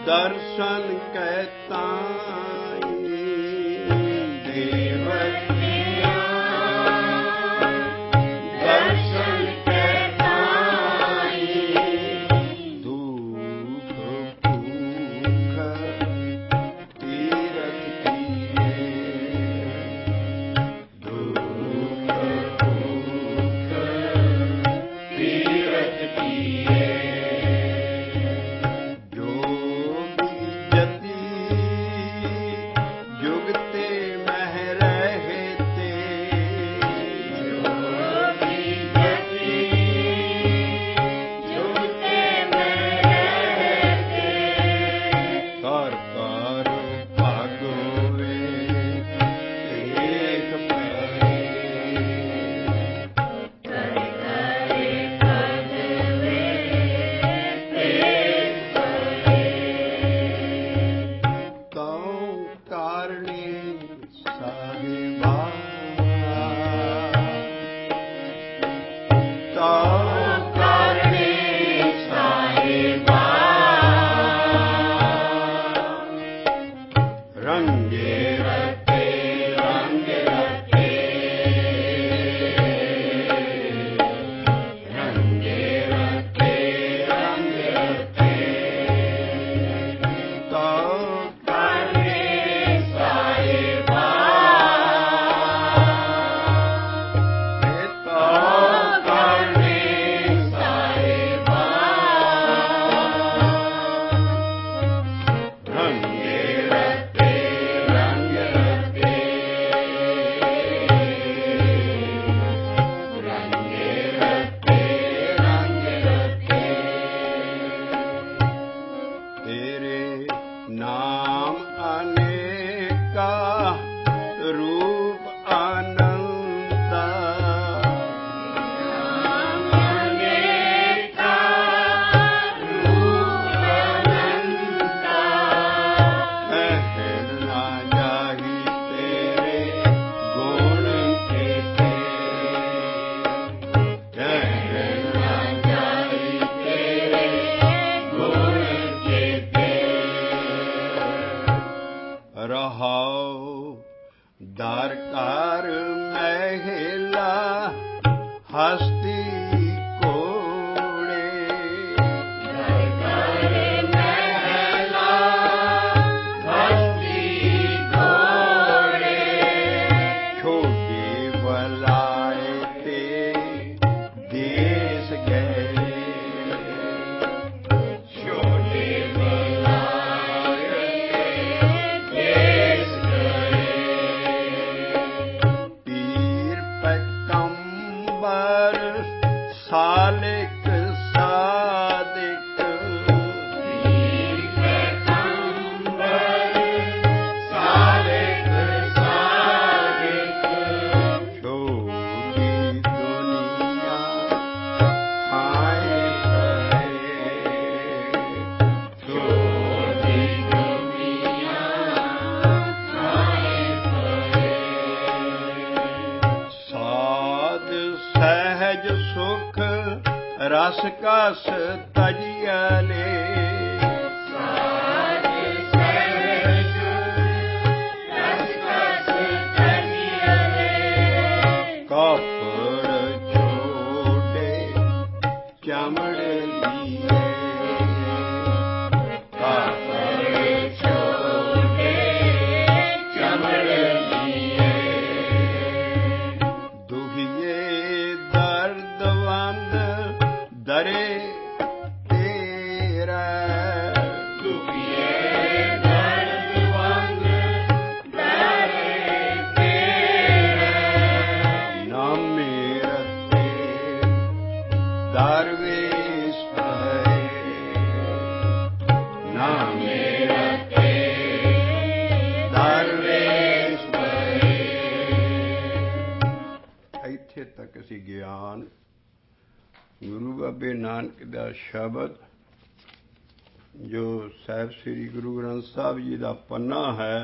दर्शन कहताई देवतिया दर्शन कहताई दुख भूख तीरथ किए दुख भूख तीरथ किए द्वारकार महिला हस्ती कोड़े द्वारकार महिला हस्ती कोड़े छोटे बलाए ते देश गए छोटे बलाए ते देश सालिक सादिक पीर पैगंबर सालिक सादिक छोटी दुनिया हाय छोटी दुनिया हाय साध सहज सुख रस कस तजियले साध सहज रस कस तजियले कपड़ छोड़े चमड़ लिए कपड़ छोड़े चमड़ लिए दुहिए दर्दवंद दरे तेरा दुखिए दर्दवंद दरे तेरा न मेरते दरवेश है न मेरते दरवेश है। ਇੱਥੇ ਤੱਕ ਅਸੀਂ ਗਿਆਨ गुरु बाबे नानक दा शब्द जो साहिब श्री गुरु ग्रंथ साहब जी का पन्ना है,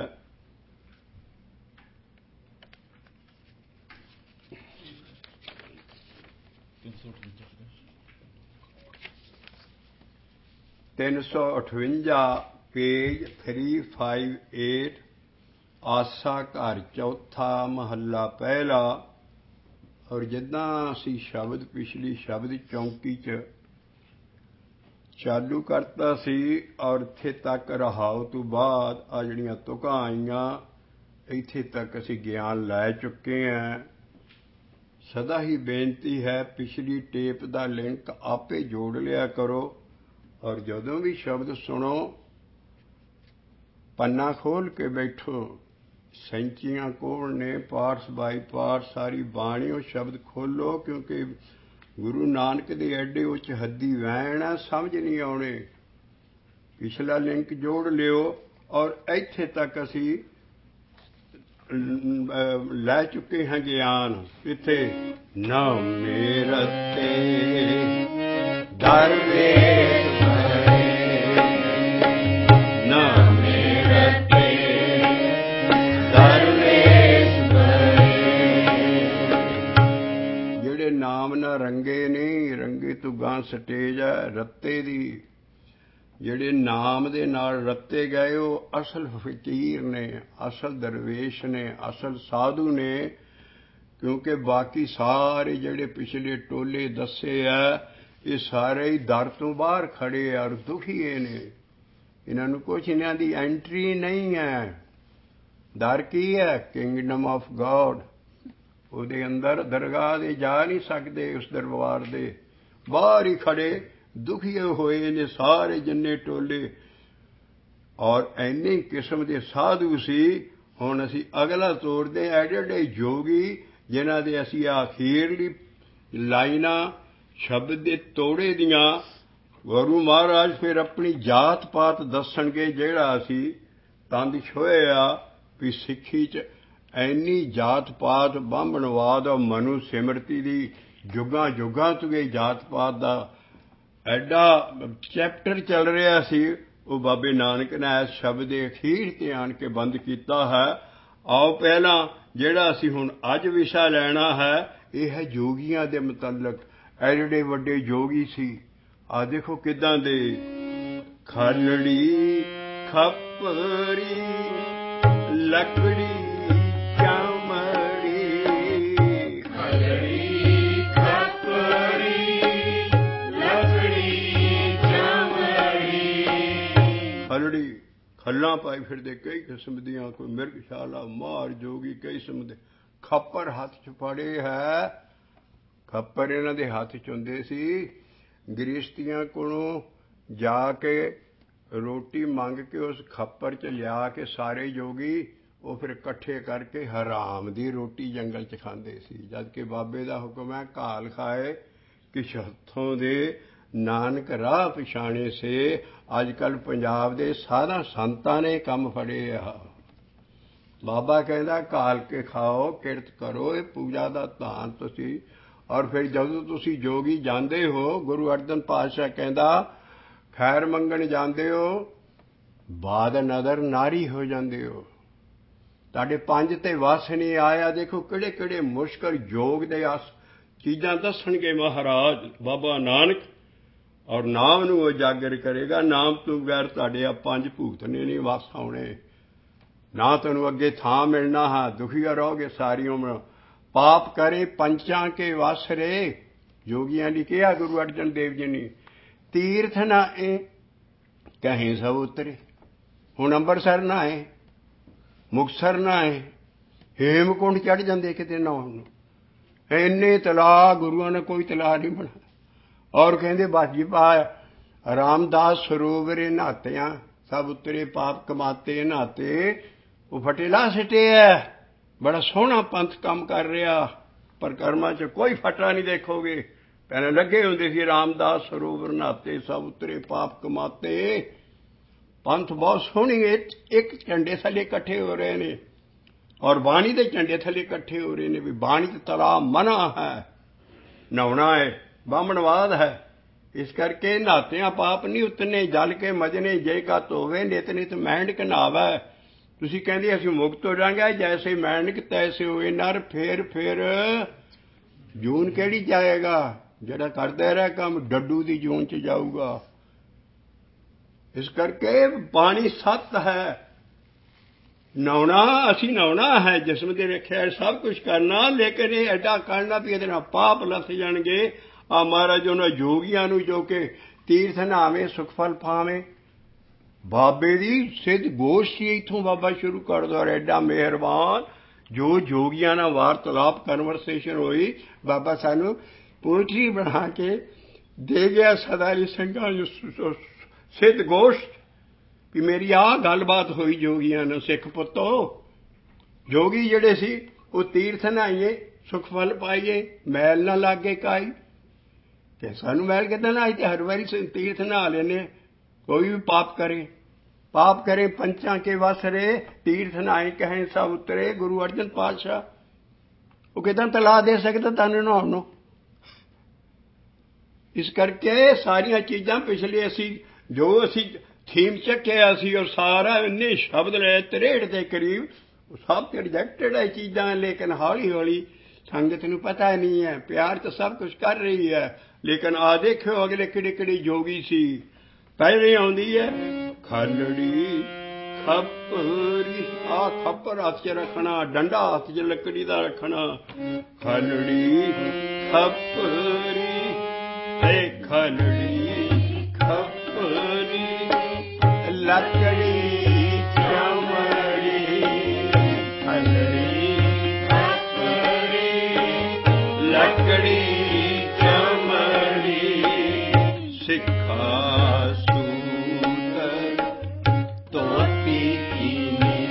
तीन सौ 58 पेज 358 आसा घर चौथा महला पहला। और जिदा असी शब्द पिछली शब्द चौंकी च चालू करता सी और इत्थे तक रहाओ तो बाद आ जिहड़ियां तुकां आईयां इत्थे तक असी ज्ञान लै चुके हैं। सदा ही बेनती है पिछली टेप का लिंक आपे जोड़ लिया करो और जदों भी शब्द सुनो पन्ना खोल के बैठो। सैंचियां कोल ने पार्स बाई पार्स सारी बाणी और शब्द खोलो क्योंकि गुरु नानक दे एडे उच हद्दी वैन है समझ नहीं आने। पिछला लिंक जोड़ लियो और इत्थे तक असी लै चुके हैं ज्ञान। इत्थे न मेरते दरवेश न मेरते दरवेश जेड़े नाम ना रंगे नहीं रंगे तो गां स्टेज है रत्ते दी। ਜਿਹੜੇ ਨਾਮ ਦੇ ਨਾਲ ਰੱਤੇ ਗਏ ਉਹ ਅਸਲ ਫਕੀਰ ਨੇ ਅਸਲ ਦਰਵੇਸ਼ ਨੇ ਅਸਲ ਸਾਧੂ ਨੇ। ਕਿਉਂਕਿ ਬਾਕੀ ਸਾਰੇ ਜਿਹੜੇ ਪਿਛਲੇ ਟੋਲੇ ਦੱਸੇ ਆ ਇਹ ਸਾਰੇ ਹੀ ਦਰ ਤੋਂ ਬਾਹਰ ਖੜੇ ਆ ਔਰ ਦੁਖੀਏ ਨੇ। ਇਹਨਾਂ ਨੂੰ ਕੁਛ ਇਹਨਾਂ ਦੀ ਐਂਟਰੀ ਨਹੀਂ ਹੈ। ਦਰ ਕੀ ਹੈ? Kingdom of God. ਉਹਦੇ ਅੰਦਰ ਦਰਗਾਹ ਦੇ ਜਾ ਨਹੀਂ ਸਕਦੇ। ਉਸ ਦਰਬਾਰ ਦੇ ਬਾਹਰ ਹੀ ਖੜੇ दुखी होए ने सारे जिन्ने टोले। और इन्ने किस्म के साधु सी हुण असी अगला तोड़दे एडे एडे जोगी जिन्हां दे असी आखिरली लाइनां शब्द दे तोड़े दियां। गुरु महाराज फिर अपनी जात पात दसणगे जिहड़ा असी तंद छोया भी सिक्खी च इन्नी जात पात बांभणवाद और मनु सिमरती दी जुगां जुगां तो गई जात पात दा ਐਡਾ ਚੈਪਟਰ ਚੱਲ ਰਿਹਾ ਸੀ। ਉਹ ਬਾਬੇ ਨਾਨਕ ਨੇ ਇਸ ਸ਼ਬਦ ਦੇ ਅਖੀਰ ਤੇ ਆਣ ਕੇ ਬੰਦ ਕੀਤਾ ਹੈ। ਆਓ ਪਹਿਲਾਂ ਜਿਹੜਾ ਅਸੀਂ ਹੁਣ ਅੱਜ ਵਿਸ਼ਾ ਲੈਣਾ ਹੈ ਇਹ ਹੈ ਜੋਗੀਆਂ ਦੇ ਮੁਤਲਕ। ਐਡੇ ਵੱਡੇ ਜੋਗੀ ਸੀ। ਆ ਦੇਖੋ ਕਿਦਾਂ ਦੇ ਖਲੜੀ ਖੱਪਰੀ ਲੱਕੜੀ खल्लां पाई फिरदे कई किस्म दियां कोई मिर्गशाला मार जोगी कई किस्म दे। खप्पर हत्थ च फड़े है। खप्पर इन्हां दे हत्थ च हुंदे सी। गृहस्थियां कोलों जाके रोटी मंग के उस खप्पर च लिया के सारे जोगी वो फिर इकट्ठे करके हराम दी रोटी जंगल च खांदे सी। जबकि बाबे दा हुक्म है घाल खाए कि हत्थों दे नानक राह पछाणे से। अजकल पंजाब दे साधा संतां ने काम फड़े आ। बाबा कहता घाल के खाओ किरत करो ये पूजा दा धान तुसी। और फिर जदों तुसी जोगी जांदे हो गुरु अर्जन पातशाह कहता खैर मंगण जांदे हो बाद नदर नारी हो जांदे हो। तुहाडे पंज ते वस नहीं आया। देखो किहड़े किहड़े मुश्किल जोग दे चीज़ां दसणगे महाराज बाबा नानक। और नाम नूं उजागर करेगा। नाम तो बगैर तुहाडे पंज भूत ने नहीं वस आउणे। ना तुहानूं अगे थां मिलना है। दुखिया रहोगे सारी उम्र। पाप करे पंचां के वस रे। जोगियां ने कहा गुरु अर्जन देव जी ने तीर्थ नाए कहें सब उतरे। हुण अंबरसर नाए मुक्तसर नाए हेमकुंड चढ़ जांदे किते नहाउण नूं। इन्ने तलाऽ गुरुआं ने कोई तलाऽ नहीं बना। और कहते बस जी पा रामदास सरोवरे नहात्या सब उतरे पाप कमाते नहाते। वो फटेला सिटे है। बड़ा सोहना पंथ काम कर रहा। परिक्रमा च कोई फटा नहीं देखोगे। पहले लगे होंदे सी रामदास सरोवर नहाते सब उतरे पाप कमाते। पंथ बहुत सोहनी एक झंडे थले इकट्ठे हो रहे ने और बाणी के झंडे थले इकट्ठे हो रहे ने भी बाणी ते तलाब मना है नहाउणा है बामणवाद है। इस करके नहात्या पाप नहीं उतने जल के मजने जे का धोवे नित नित मैंडक नहावै। तुसीं कहंदे असीं मुक्त हो जाएंगे जैसे मैंडक तैसे होए नर। फिर जून केड़ी जाएगा? जिहड़ा करदा रहा काम डड्डू दी जून च जाऊगा। ਇਸ ਕਰਕੇ ਪਾਣੀ ਸੱਤ ਹੈ। ਨਹਾਉਣਾ ਅਸੀਂ ਨਹਾਉਣਾ ਹੈ, ਜਿਸਮ ਦੇ ਰੱਖਿਆ ਸਭ ਕੁਝ ਕਰਨਾ, ਲੇਕਿਨ ਇਹ ਐਡਾ ਕਰਨਾ ਵੀ ਇਹਦੇ ਨਾਲ ਪਾਪ ਲੱਥ ਜਾਣਗੇ। ਆ ਮਹਾਰਾਜ ਉਹਨਾਂ ਯੋਗੀਆਂ ਨੂੰ ਜੋ ਕਿ ਤੀਰਥ ਨਹਾਵੇਂ ਸੁਖ ਫਲ ਪਾਵੇਂ, ਬਾਬੇ ਦੀ ਸਿੱਧ ਗੋਸ਼ਟੀ ਇੱਥੋਂ ਬਾਬਾ ਸ਼ੁਰੂ ਕਰ ਦੋ। ਐਡਾ ਮਿਹਰਬਾਨ ਜੋ ਯੋਗੀਆਂ ਨਾਲ ਵਾਰਤਾਲਾਪ ਕਨਵਰਸੇਸ਼ਨ ਹੋਈ, ਬਾਬਾ ਸਾਨੂੰ ਪੋਇਟਰੀ ਬਣਾ ਕੇ ਦੇ ਗਿਆ ਸਦਾਈ ਸਿੰਘਾਂ ਨੂੰ ਸਿੱਧ ਗੋਸ਼ਟ ਵੀ ਮੇਰੀ ਆਹ ਗੱਲਬਾਤ ਹੋਈ ਯੋਗੀਆਂ ਨਾਲ। ਸਿੱਖ ਪੁੱਤੋ, ਯੋਗੀ ਜਿਹੜੇ ਸੀ ਉਹ ਤੀਰਥ ਨਹਾਈਏ ਸੁਖ ਫਲ ਪਾਈਏ, ਮੈਲ ਨਾ ਲਾਗੇ ਕਾਈ। ਤੇ ਸਾਨੂੰ ਮੈਲ ਕਿੱਦਾਂ ਨਾ ਆਈ? ਤੇ ਹਰ ਵਾਰੀ ਤੀਰਥ ਨਹਾ ਲੈਂਦੇ। ਕੋਈ ਵੀ ਪਾਪ ਕਰੇ ਪੰਚਾਂ ਕੇ ਵਸ ਰੇ, ਤੀਰਥ ਨਹਾਏ ਕਹੇ ਸਭ ਉਤਰੇ। ਗੁਰੂ ਅਰਜਨ ਪਾਤਸ਼ਾਹ ਉਹ ਕਿੱਦਾਂ ਤਲਾ ਦੇ ਸਕਦਾ ਤੁਹਾਨੂੰ ਨਹਾਉਣ ਨੂੰ? ਇਸ ਕਰਕੇ ਸਾਰੀਆਂ ਚੀਜ਼ਾਂ ਪਿਛਲੇ ਅਸੀਂ ਥੀਮ ਚੱਕਿਆ ਸੀ, ਔਰ ਸਾਰਾ ਇੰਨੇ ਸ਼ਬਦ ਲਏ 63 ਦੇ ਕਰੀਬ, ਸਭ ਤੇ ਰਿਜੈਕਟਡ ਹੈ ਚੀਜ਼ਾਂ। ਲੇਕਿਨ ਹੌਲੀ ਹੌਲੀ ਸੰਗਤ ਨੂੰ ਪਤਾ ਨਹੀਂ ਹੈ, ਪਿਆਰ ਤਾਂ ਸਭ ਕੁਝ ਕਰ ਰਹੀ ਹੈ। ਲੇਕਿਨ ਆ ਦੇਖਿਓ ਅਗਲੇ ਕਿਹੜੇ ਯੋਗੀ ਸੀ। ਪਹਿਲੇ ਆਉਂਦੀ ਹੈ ਖਾਲੜੀ ਖੱਪਰੀ, ਆ ਖੱਪਰ ਹੱਥ 'ਚ ਰੱਖਣਾ, ਡੰਡਾ ਹੱਥ 'ਚ ਲੱਕੜੀ ਦਾ ਰੱਖਣਾ। ਖਾਲੜੀ ਖੱਪਰੀ ਤੇ ਖਾਲੜੀ ਖੱਪਰੀ, ਲੱਕੜੀ ਚਮੜੀ, ਖਾਲੜੀ ਖੱਪਰੀ ਲੱਕੜੀ ਚਮੜੀ। ਸਿੱਖਾ ਸੂਤਰ ਧੋਤੀ ਕੀਨੀ,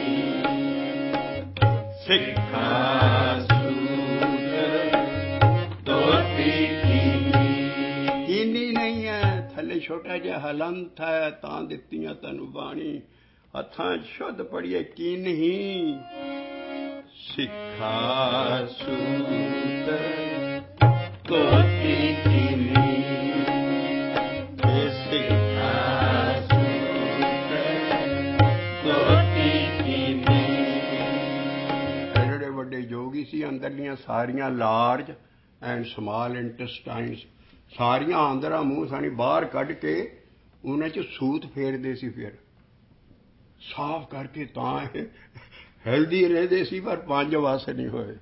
ਸਿੱਖਾ ਸੂਤਰ ਧੋਤੀ ਕੀਨੀ। ਕੀਨੀ ਨਹੀਂ ਹੈ, ਥੱਲੇ ਛੋਟਾ ਜਿਹਾ ਹਲੰਤ ਹੈ, ਤਾਂ ਦਿੱਤੀਆਂ ਤੈਨੂੰ ਬਾਣੀ। ਹੱਥਾਂ ਸ਼ੁੱਧ ਪੜੀਏ ਕੀਨੀ। ਸਿੱਖਾ ਸੂਤਰ ਧੋਤੀ ਕੀਨੀ, ਸਿੱਖਾ ਸੂਤਰ ਧੋਤੀ ਕੀਨੀ। ਜਿਹੜੇ ਵੱਡੇ ਯੋਗੀ ਸੀ, ਅੰਦਰਲੀਆਂ ਸਾਰੀਆਂ ਲਾਰਜ ਐਂਡ ਸਮਾਲ ਇੰਟੈਸਟਾਈਨਸ ਸਾਰੀਆਂ ਅੰਦਰਾਂ ਮੂੰਹ ਸਾਣੀ ਬਾਹਰ ਕੱਢ ਕੇ ਉਹਨਾਂ 'ਚ ਸੂਤ ਫੇਰਦੇ ਸੀ, ਫਿਰ ਸਾਫ਼ ਕਰਕੇ ਤਾਂ ਹੈਲਦੀ ਰਹਿੰਦੇ ਸੀ। ਪਰ 5 ਵਸ ਨਹੀਂ ਹੋਏ।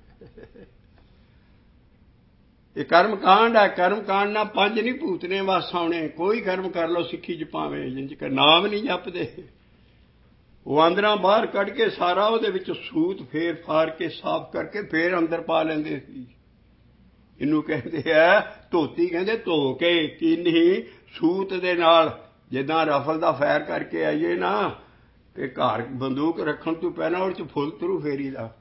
ਇਹ ਕਰਮ ਕਾਂਡ ਹੈ। ਕਰਮ ਕਾਂਡ ਨਾਲ 5 ਨਹੀਂ ਭੂਤਨੇ ਵਸ ਆਉਣੇ। ਕੋਈ ਕਰਮ ਕਰ ਲਓ ਸਿੱਖੀ 'ਚ ਭਾਵੇਂ, ਜਿੰਜ ਕਿ ਨਾਮ ਨਹੀਂ ਜਪਦੇ। ਉਹ ਅੰਦਰਾਂ ਬਾਹਰ ਕੱਢ ਕੇ ਸਾਰਾ ਉਹਦੇ ਵਿੱਚ ਸੂਤ ਫੇਰ ਫਾਰ ਕੇ ਸਾਫ਼ ਕਰਕੇ ਫੇਰ ਅੰਦਰ ਪਾ ਲੈਂਦੇ ਸੀ। ਇਹਨੂੰ ਕਹਿੰਦੇ ਆ ਧੋਤੀ, ਕਹਿੰਦੇ ਧੋ ਕੇ ਕੀਨੀ ਸੂਤ ਦੇ ਨਾਲ। ਜਿੱਦਾਂ ਰਫਲ ਦਾ ਫੈਰ ਕਰਕੇ ਆਈਏ ਨਾ, ਤੇ ਘਰ ਬੰਦੂਕ ਰੱਖਣ ਤੋਂ ਪਹਿਲਾਂ ਉਹਦੇ 'ਚ ਫੁੱਲ ਥਰੂ ਫੇਰੀ ਦਾ।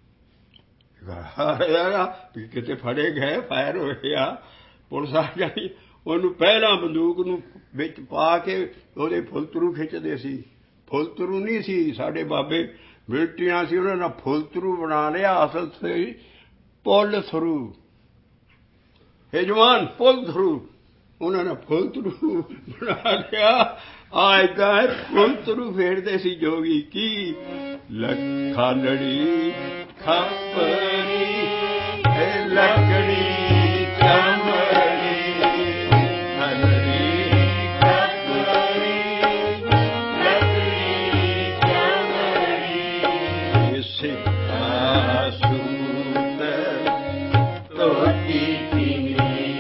ਕਿਤੇ ਫੜੇ ਗਏ, ਫਾਇਰ ਹੋਏ ਆ, ਪੁਲਿਸ ਆ ਜਾਣੀ, ਉਹਨੂੰ ਪਹਿਲਾਂ ਬੰਦੂਕ ਨੂੰ ਵਿੱਚ ਪਾ ਕੇ ਉਹਦੇ ਫੁੱਲ ਥਰੂ ਖਿੱਚਦੇ ਸੀ। ਫੁੱਲ ਥਰੂ ਨਹੀਂ ਸੀ, ਸਾਡੇ ਬਾਬੇ ਮਿਲਟਰੀਆਂ ਸੀ, ਉਹਨਾਂ ਨੇ ਫੁੱਲ ਥਰੂ ਬਣਾ ਲਿਆ। ਅਸਲ ਸੀ ਪੁੱਲ ਥਰੂ। ਇਹ ਜਵਾਨ ਪੁੱਲ ਥਰੂ, ਉਹਨਾਂ ਨੇ ਫੁੱਲ ਥਰੂ ਬਣਾ ਲਿਆ। ਆ ਏਦਾਂ ਫੁੱਲ ਥਰੂ ਫੇਰਦੇ ਸੀ ਜੋਗੀ। ਕੀ ਖਾਲੜੀ ਖੱਪਰੀ ਲੱਕੜੀ ਚਮੜੀ, ਖਾਲੜੀ ਖੱਪਰੀ ਲੱਕੜੀ ਚਮੜੀ। ਸਿੱਖਾ ਸੂਤਰ ਧੋਤੀ ਕੀਨੀ,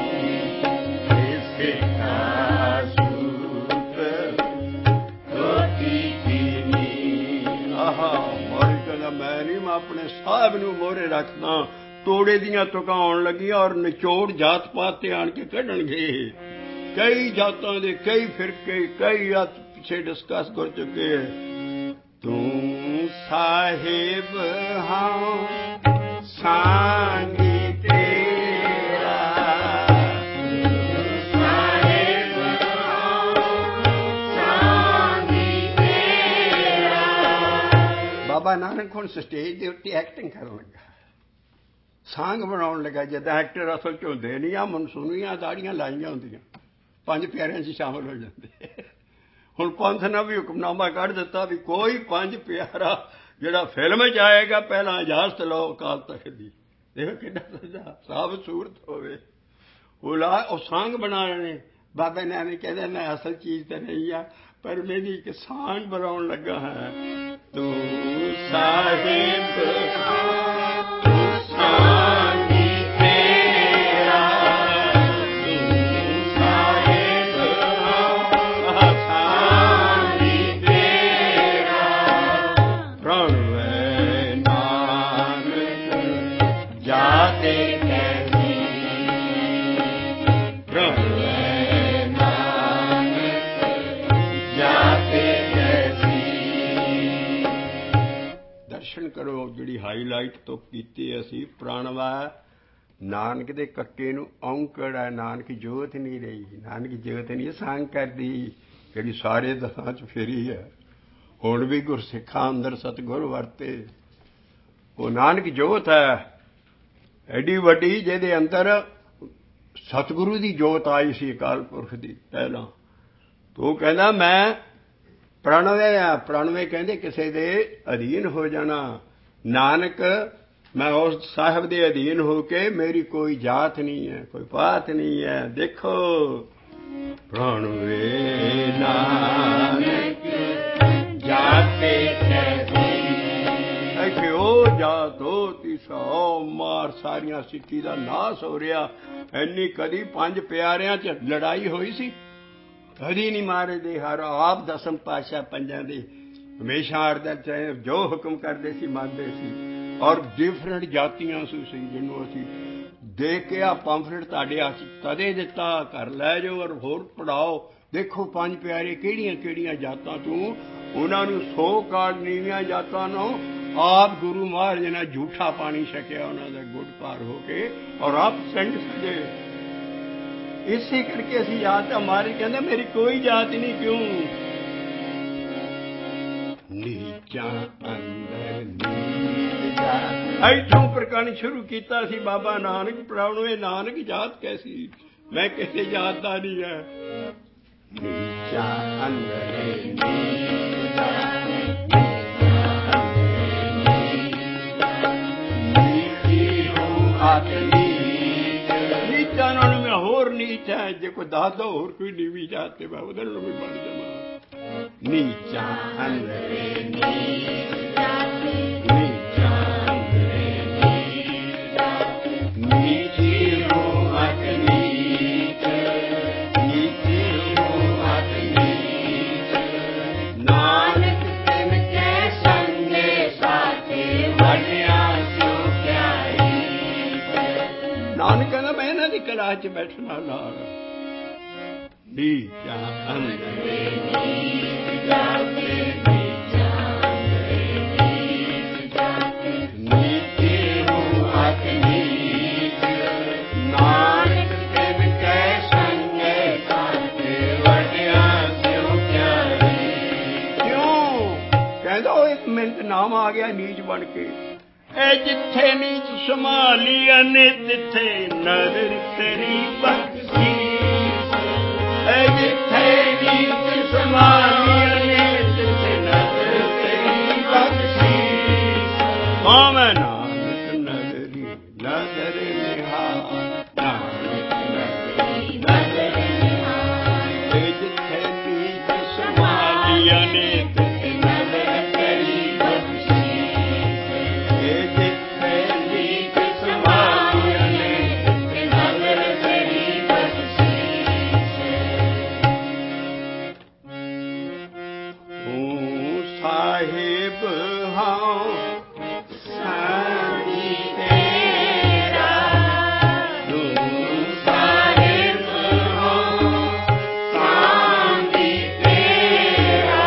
ਸਿੱਖਾ ਸੂਤਰ ਧੋਤੀ ਕੀਨੀ। ਆਹਾ ਮੌਲੀ ਕਹਿੰਦਾ ਮੈਂ ਨਹੀਂ, ਮੈਂ ਆਪਣੇ ਸਾਹਿਬ ਨੂੰ ਮੋਹਰੇ ਰੱਖਦਾ। ਤੋੜੇ ਦੀਆਂ ਤੁਕਾਂ ਆਉਣ ਲੱਗੀਆਂ, ਔਰ ਨਿਚੋੜ ਜਾਤ ਪਾਤ ਤੇ ਆਣ ਕੇ ਕੱਢਣਗੇ। ਕਈ ਜਾਤਾਂ ਦੇ ਕਈ ਫਿਰਕੇ, ਕਈ ਪਿੱਛੇ ਡਿਸਕਸ ਕਰ ਚੁੱਕੇ। ਤੂੰ ਸਾਹਿਬ ਹਾਂ ਸਾਂਗੀ ਤੇਰਾ, ਸਾਹਿਬ ਹਾਂ ਸਾਂਗੀ ਤੇਰਾ। ਬਾਬਾ ਨਾਨਕ ਹੁਣ ਸਟੇਜ ਦੇ ਉੱਤੇ ਐਕਟਿੰਗ ਕਰਨ ਲੱਗਾ, ਸਾਂਗ ਬਣਾਉਣ ਲੱਗਾ। ਜਿੱਦਾਂ ਐਕਟਰ ਅਸਲ 'ਚ ਹੁੰਦੇ ਨਹੀਂ। ਆ ਮਨਸੂਨੀਆਂ ਦਾੜੀਆਂ ਲਾਈਆਂ ਹੁੰਦੀਆਂ, 5 ਪਿਆਰਿਆਂ 'ਚ ਸ਼ਾਮਲ ਹੋ ਜਾਂਦੇ। ਹੁਣ ਪੰਥ ਨੇ ਵੀ ਹੁਕਮਨਾਮਾ ਕੱਢ ਦਿੱਤਾ ਵੀ ਕੋਈ 5 ਪਿਆਰਾ ਜਿਹੜਾ ਫਿਲਮ 'ਚ ਆਏਗਾ ਪਹਿਲਾਂ ਇਜਾਜ਼ਤ ਲਓ ਅਕਾਲ ਤਖ਼ਤ ਦੀ। ਦੇਖੋ ਕਿੰਨਾ ਸੱਜਾ ਸਾਬਤ ਸੂਰਤ ਹੋਵੇ। ਉਹ ਸਾਂਗ ਬਣਾ ਰਹੇ ਨੇ। ਬਾਬੇ ਨਾਨਕ ਕਹਿੰਦੇ ਨਾ ਅਸਲ ਚੀਜ਼ ਤਾਂ ਨਹੀਂ ਆ, ਪਰ ਮੇਰੀ ਕਿਸਾਨ ਬਣਾਉਣ ਲੱਗਾ ਹੈ ਤੂੰ ਸਾਹਿਬ ਤੂੰ ਸਾਨੀ ਤੇਰਾ ਤੂੰ ਸਾਹਿਬ ਸਾਨੀ ਤੇਰਾ ਪ੍ਰਣਵੈ ਨਾਨਕ ਜਾਤੇ ਕੈਸੀ ਪ੍ਰਣਵੈ ਦਰਸ਼ਨ ਕਰੋ। ਜਿਹੜੀ ਹਾਈਲਾਈਟ ਤੋਂ ਕੀਤੀ ਅਸੀਂ ਪ੍ਰਣਵੈ ਨਾਨਕ ਦੇ ਕੱਕੇ ਨੂੰ ਔਂਕੜ ਹੈ। ਨਾਨਕ ਜੋਤ ਨਹੀਂ ਰਹੀ, ਨਾਨਕ ਜੋਤ ਨਹੀਂ ਸੰਗ ਕਰਦੀ ਜਿਹੜੀ ਸਾਰੇ ਦਸਾਂ 'ਚ ਫੇਰੀ ਹੈ। ਹੁਣ ਵੀ ਗੁਰਸਿੱਖਾਂ ਅੰਦਰ ਸਤਿਗੁਰ ਵਰਤੇ ਉਹ ਨਾਨਕ ਜੋਤ ਹੈ ਐਡੀ ਵੱਡੀ ਜਿਹਦੇ ਅੰਦਰ ਸਤਿਗੁਰੂ ਦੀ ਜੋਤ ਆਈ ਸੀ ਅਕਾਲ ਪੁਰਖ ਦੀ ਪਹਿਲਾਂ। ਉਹ ਕਹਿੰਦਾ ਮੈਂ ਪ੍ਰਣਵੈ ਆ। ਪ੍ਰਣਵੈ ਕਹਿੰਦੇ ਕਿਸੇ ਦੇ ਅਧੀਨ ਹੋ ਜਾਣਾ। ਨਾਨਕ ਮੈਂ ਉਸ ਸਾਹਿਬ ਦੇ ਅਧੀਨ ਹੋ ਕੇ ਮੇਰੀ ਕੋਈ ਜਾਤ ਨਹੀਂ ਹੈ, ਕੋਈ ਪਾਤ ਨਹੀਂ ਹੈ। ਦੇਖੋ ਪ੍ਰਣਵੈ ਨਾਨਕ ਜਾਤੇ ਕੈਸੀ ਐਸੇ ਉਹ ਜਾਤ ਹੋ ਤਿਸੋ ਮਾਰ ਸਾਰੀਆਂ ਸਿੱਖੀ ਦਾ ਨਾਸ ਹੋ ਰਿਹਾ। ਇੰਨੀ ਕਦੀ ਪੰਜ ਪਿਆਰਿਆਂ 'ਚ ਲੜਾਈ ਹੋਈ ਸੀ? ਕਦੀ ਨਹੀਂ ਮਾਰੇ ਦੇ। ਹਰ ਆਪ ਦਸਮ ਪਾਤਸ਼ਾਹ ਪੰਜਾਂ ਦੇ ਹਮੇਸ਼ਾ ਅਰਦਾਸ ਚਾਹੇ ਜੋ ਹੁਕਮ ਕਰਦੇ ਸੀ ਮੰਨਦੇ ਸੀ। ਔਰ ਡਿਫਰੈਂਟ ਜਾਤੀਆਂ ਸੀ ਜਿਹਨੂੰ ਅਸੀਂ ਦੇਖ ਕੇ ਆ ਪੰਫਲੇਟ ਤੁਹਾਡੇ ਹੱਥ ਤਦੇ ਦਿੱਤਾ ਘਰ ਲੈ ਜਾਓ ਔਰ ਹੋਰ ਪੜ੍ਹਾਓ। ਦੇਖੋ ਪੰਜ ਪਿਆਰੇ ਕਿਹੜੀਆਂ ਕਿਹੜੀਆਂ ਜਾਤਾਂ ਤੋਂ ਉਹਨਾਂ ਨੂੰ ਸੋ ਕਾਲ ਨੀਵੀਆਂ ਜਾਤਾਂ ਨੂੰ ਆਪ ਗੁਰੂ ਮਹਾਰਾਜ ਨੇ ਝੂਠਾ ਪਾਣੀ ਛਕਿਆ ਉਹਨਾਂ ਦਾ ਗੁੜ ਪਾਰ ਹੋ ਕੇ ਔਰ ਆਪ ਸਿੰਘ ਸਜੇ। ਇਸੇ ਕਰਕੇ ਅਸੀਂ ਜਾਤ ਹਮਾਰੀ ਕਹਿੰਦੇ ਮੇਰੀ ਕੋਈ ਜਾਤ ਨਹੀਂ ਕਿਉਂ ਨੀਚਾ ਅੰਦਰ ਨੀਚਾ ਇੱਥੋਂ ਪ੍ਰਕਰਣ ਸ਼ੁਰੂ ਕੀਤਾ ਸੀ ਬਾਬਾ ਨਾਨਕ ਪ੍ਰਣਵੈ ਨਾਨਕ ਜਾਤ ਕੈਸੀ ਮੈਂ ਕਿਸੇ ਜਾਤ ਦਾ ਨਹੀਂ ਹੈ। ਨੀਚਾ ਅੰਦਰ ਨੀਚਾ ਨੀਚੀ ਹੋ ਆਤਮੀ ਨੀਚਾ ਨਾਲ ਮੈਂ ਹੋਰ ਨੀਚ ਹੈ। ਜੇ ਕੋਈ ਦੱਸਦਾ ਹੋਰ ਕੋਈ ਨੀਵੀਂ ਜਾਤ ਤੇ ਮੈਂ ਉਹਦੇ ਨਾਲ ਵੀ ਬਣ ਜਾਵਾਂ। ਨੀਚਾ ਅੰਦਰ ਨੀਚਾ ਨੀਚਾ ਅੰਦਰ ਨੀਚੀ ਹੋ ਆਤਮੀ ਨੀਚੀ ਹੋ ਆਤਮੀ ਨਾਨਕ ਤਿਨ ਕੈ ਸੰਗੇ ਸਾਥੇ ਵਡਿਆ ਸਿਉ ਪਿਆਰੀ। ਨਾਨਕ ਕਹਿੰਦਾ ਮੈਂ ਇਹਨਾਂ ਦੀ ਕਲਾਸ 'ਚ ਬੈਠਣਾ ਨਾਲ ਨੀਚਾ ਅੰਦਰ ਨੀਚਾ ਨੀਚੇ ਹੋ ਆਤਮੀ ਨਾਨਕ ਤਿਨ ਕੈ ਸੰਗੇ ਸਾਥੇ ਵਡਿਆ ਸਿਉ ਪਿਆਰੀ। ਕਿਉਂ ਕਹਿੰਦਾ ਉਹ ਇੱਕ ਮਿੰਟ ਨਾਮ ਆ ਗਿਆ ਨੀਚ ਬਣ ਕੇ। ਇਹ ਜਿੱਥੇ ਨੀਚ ਸੰਭਾਲੀ ਨੇ ਤਿੱਥੇ ਨਜ਼ਰ ਤੇਰੀ ਬਖਸ਼ੀ। ਇਹ ਜਿੱਥੇ ਨੀਚ ਸੰਭਾਲੀ ਨੇ ਤਿੱਥੇ ਨਜ਼ਰ ਤੇਰੀ ਬਖਸ਼ੀ। ਭਾਵੇਂ ਨਾਨਕ ਨਜ਼ਰੀ ਨਜ਼ਰ ਨਿਹਾਰ ਨਾਨਕ ਨਜ਼ਰੀ ਨਜ਼ਰ ਨਿਹਾਰ। ਇਹ ਜਿੱਥੇ ਨੀਚ ਸੰਭਾਲੀ ਨੇ ਤਿੱਥੇ ਨਜ਼ਰ ਤੇਰੀ ਬਖਸ਼ੀ। ਇਹ ਜਿੱਥੇ ਨੀਚ ਸੰਭਾਲੀ ਨੇ ਤਿੱਥੇ ਨਜ਼ਰ ਤੇਰੀ ਬਖਸ਼ੀ। ਤੂੰ ਸਾਹਿਬ ਹਾਂ ਸਾਨੀ ਤੇਰਾ ਤੂੰ ਸਾਹਿਬ ਹਾਂ ਸਾਨੀ ਤੇਰਾ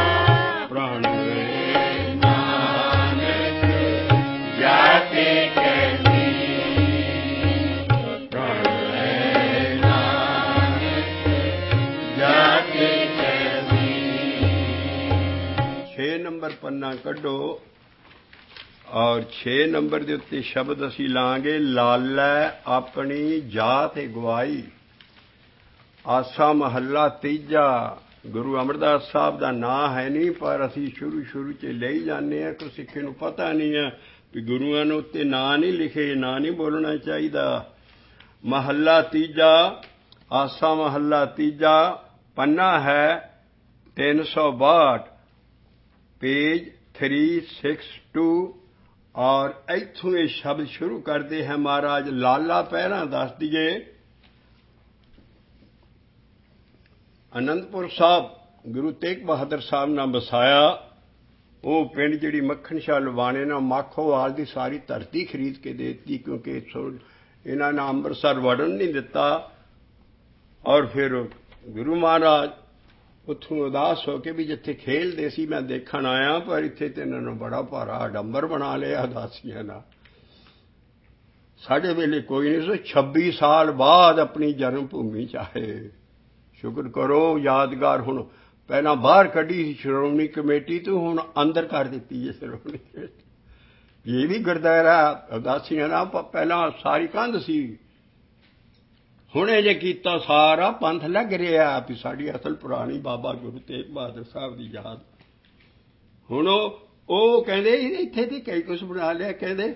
ਪ੍ਰਣਵੈ ਨਾਨਕ ਜਾਤੇ ਕੈਸੀ ਪ੍ਰਣਵੈ ਨਾਨਕ ਜਾਤੇ ਕੈਸੀ। 6 ਨੰਬਰ ਪੰਨਾ ਕੱਢੋ ਔਰ 6 ਨੰਬਰ ਦੇ ਉੱਤੇ ਸ਼ਬਦ ਅਸੀਂ ਲਾਂਗੇ ਲਾਲੈ ਆਪਣੀ ਜਾਤ ਗਵਾਈ। ਆਸਾ ਮਹੱਲਾ ਤੀਜਾ। ਗੁਰੂ ਅਮਰਦਾਸ ਸਾਹਿਬ ਦਾ ਨਾਂ ਹੈ ਨਹੀਂ ਪਰ ਅਸੀਂ ਸ਼ੁਰੂ 'ਚ ਲਈ ਜਾਂਦੇ ਹਾਂ ਕਿ ਸਿੱਖੇ ਨੂੰ ਪਤਾ ਨਹੀਂ ਹੈ ਵੀ ਗੁਰੂਆਂ ਨੇ ਉੱਤੇ ਨਾਂ ਨਹੀਂ ਲਿਖੇ। ਨਾਂ ਨਹੀਂ ਬੋਲਣਾ ਚਾਹੀਦਾ। ਮਹੱਲਾ ਤੀਜਾ ਆਸਾ ਮਹੱਲਾ ਤੀਜਾ ਪੰਨਾ ਹੈ 362 पेज 362 और इत्थों ये शब्द शुरू करते हैं महाराज। लाला पहला दस दिए। आनंदपुर साहब गुरु तेग बहादुर साहब ने बसाया। वो पिंड जिहड़ी मक्खन शाह लवाने ने माखोवाल की सारी धरती खरीद के देती, क्योंकि इन्होंने अंमृतसर वड़न नहीं दिता। और फिर गुरु महाराज उत्थों उदास होके भी जिथे खेलते सी मैं देखण आया, पर इत्थे ते इन्होंने बड़ा भारा आडंबर बना लिया उदासियां नाल। साडे वेले कोई नहीं सो 26 साल बाद अपनी जन्म भूमि च आए। शुक्र करो यादगार हुण पहला बाहर कढ़ी सी श्रोमणी कमेटी तो हुण अंदर कर दिती है श्रोमणी कमेटी। ये भी गुरद्वारा उदासियां ना पहला सारी कंध सी, हुणे जे कीता सारा पंथ लग रहा भी साड़ी असल पुरानी बाबा गुरु तेग बहादुर साहब की याद। हुण ਉਹ ਕਹਿੰਦੇ ਇੱਥੇ ਤੇ ਕਈ ਕੁਛ ਬਣਾ ਲਿਆ। ਕਹਿੰਦੇ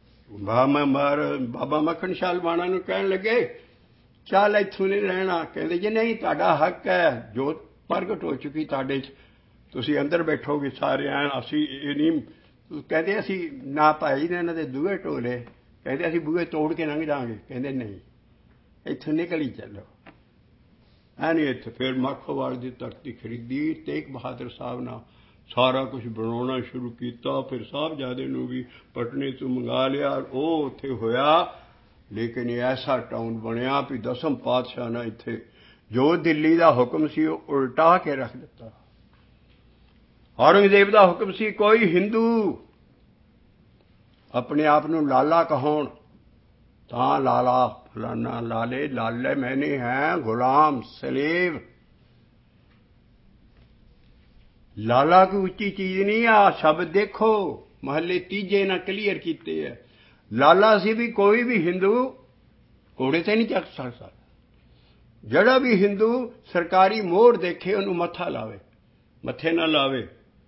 ਬਾਬਾ ਮੱਖਣ ਸ਼ਾਹ ਲਵਾਣਾ ਨੂੰ ਕਹਿਣ ਲੱਗੇ ਚੱਲ ਇੱਥੋਂ ਨਹੀਂ ਰਹਿਣਾ। ਕਹਿੰਦੇ ਜੀ ਨਹੀਂ, ਤੁਹਾਡਾ ਹੱਕ ਹੈ, ਜੋਤ ਪ੍ਰਗਟ ਹੋ ਚੁੱਕੀ ਤੁਹਾਡੇ 'ਚ, ਤੁਸੀਂ ਅੰਦਰ ਬੈਠੋਗੇ ਸਾਰੇ ਐਨ। ਅਸੀਂ ਇਹ ਨਹੀਂ ਕਹਿੰਦੇ, ਅਸੀਂ ਨਾ ਭਾਈ ਨੇ ਇਹਨਾਂ ਦੇ ਬੂਹੇ ਢੋਲੇ। ਕਹਿੰਦੇ ਅਸੀਂ ਬੂਹੇ ਤੋੜ ਕੇ ਲੰਘ ਜਾਵਾਂਗੇ। ਕਹਿੰਦੇ ਨਹੀਂ, ਇੱਥੋਂ ਨਿਕਲ ਹੀ ਚੱਲੋ। ਐਨੀ ਇੱਥੇ ਫਿਰ ਮਾਖੋਵਾਲ ਦੀ ਧਰਤੀ ਖਰੀਦੀ। ਤੇਗ ਬਹਾਦਰ ਸਾਹਿਬ ਨਾਲ ਸਾਰਾ ਕੁਝ ਬਣਾਉਣਾ ਸ਼ੁਰੂ ਕੀਤਾ। ਫਿਰ ਸਾਹਿਬਜ਼ਾਦੇ ਨੂੰ ਵੀ ਪਟਨੇ ਤੋਂ ਮੰਗਾ ਲਿਆ। ਉਹ ਉੱਥੇ ਹੋਇਆ, ਲੇਕਿਨ ਇਹ ਐਸਾ ਟਾਊਨ ਬਣਿਆ ਵੀ ਦਸਮ ਪਾਤਸ਼ਾਹ ਨੇ ਇੱਥੇ ਜੋ ਦਿੱਲੀ ਦਾ ਹੁਕਮ ਸੀ ਉਹ ਉਲਟਾ ਕੇ ਰੱਖ ਦਿੱਤਾ। ਔਰੰਗਜ਼ੇਬ ਦਾ ਹੁਕਮ ਸੀ ਕੋਈ ਹਿੰਦੂ ਆਪਣੇ ਆਪ ਨੂੰ ਲਾਲਾ ਕਹਾਉਣ ਤਾਂ ਲਾਲਾ फलाना लाले लाले मैंने हैं गुलाम सलेब। लाला कोई उच्ची चीज नहीं। आ शब्द देखो महले तीजे ना क्लीयर किते है। लाला सी भी कोई भी हिंदू घोड़े से नहीं चढ़ सकता। जड़ा भी हिंदू सरकारी मोहर देखे उन्होंने मत्था लावे, मत्थे ना लावे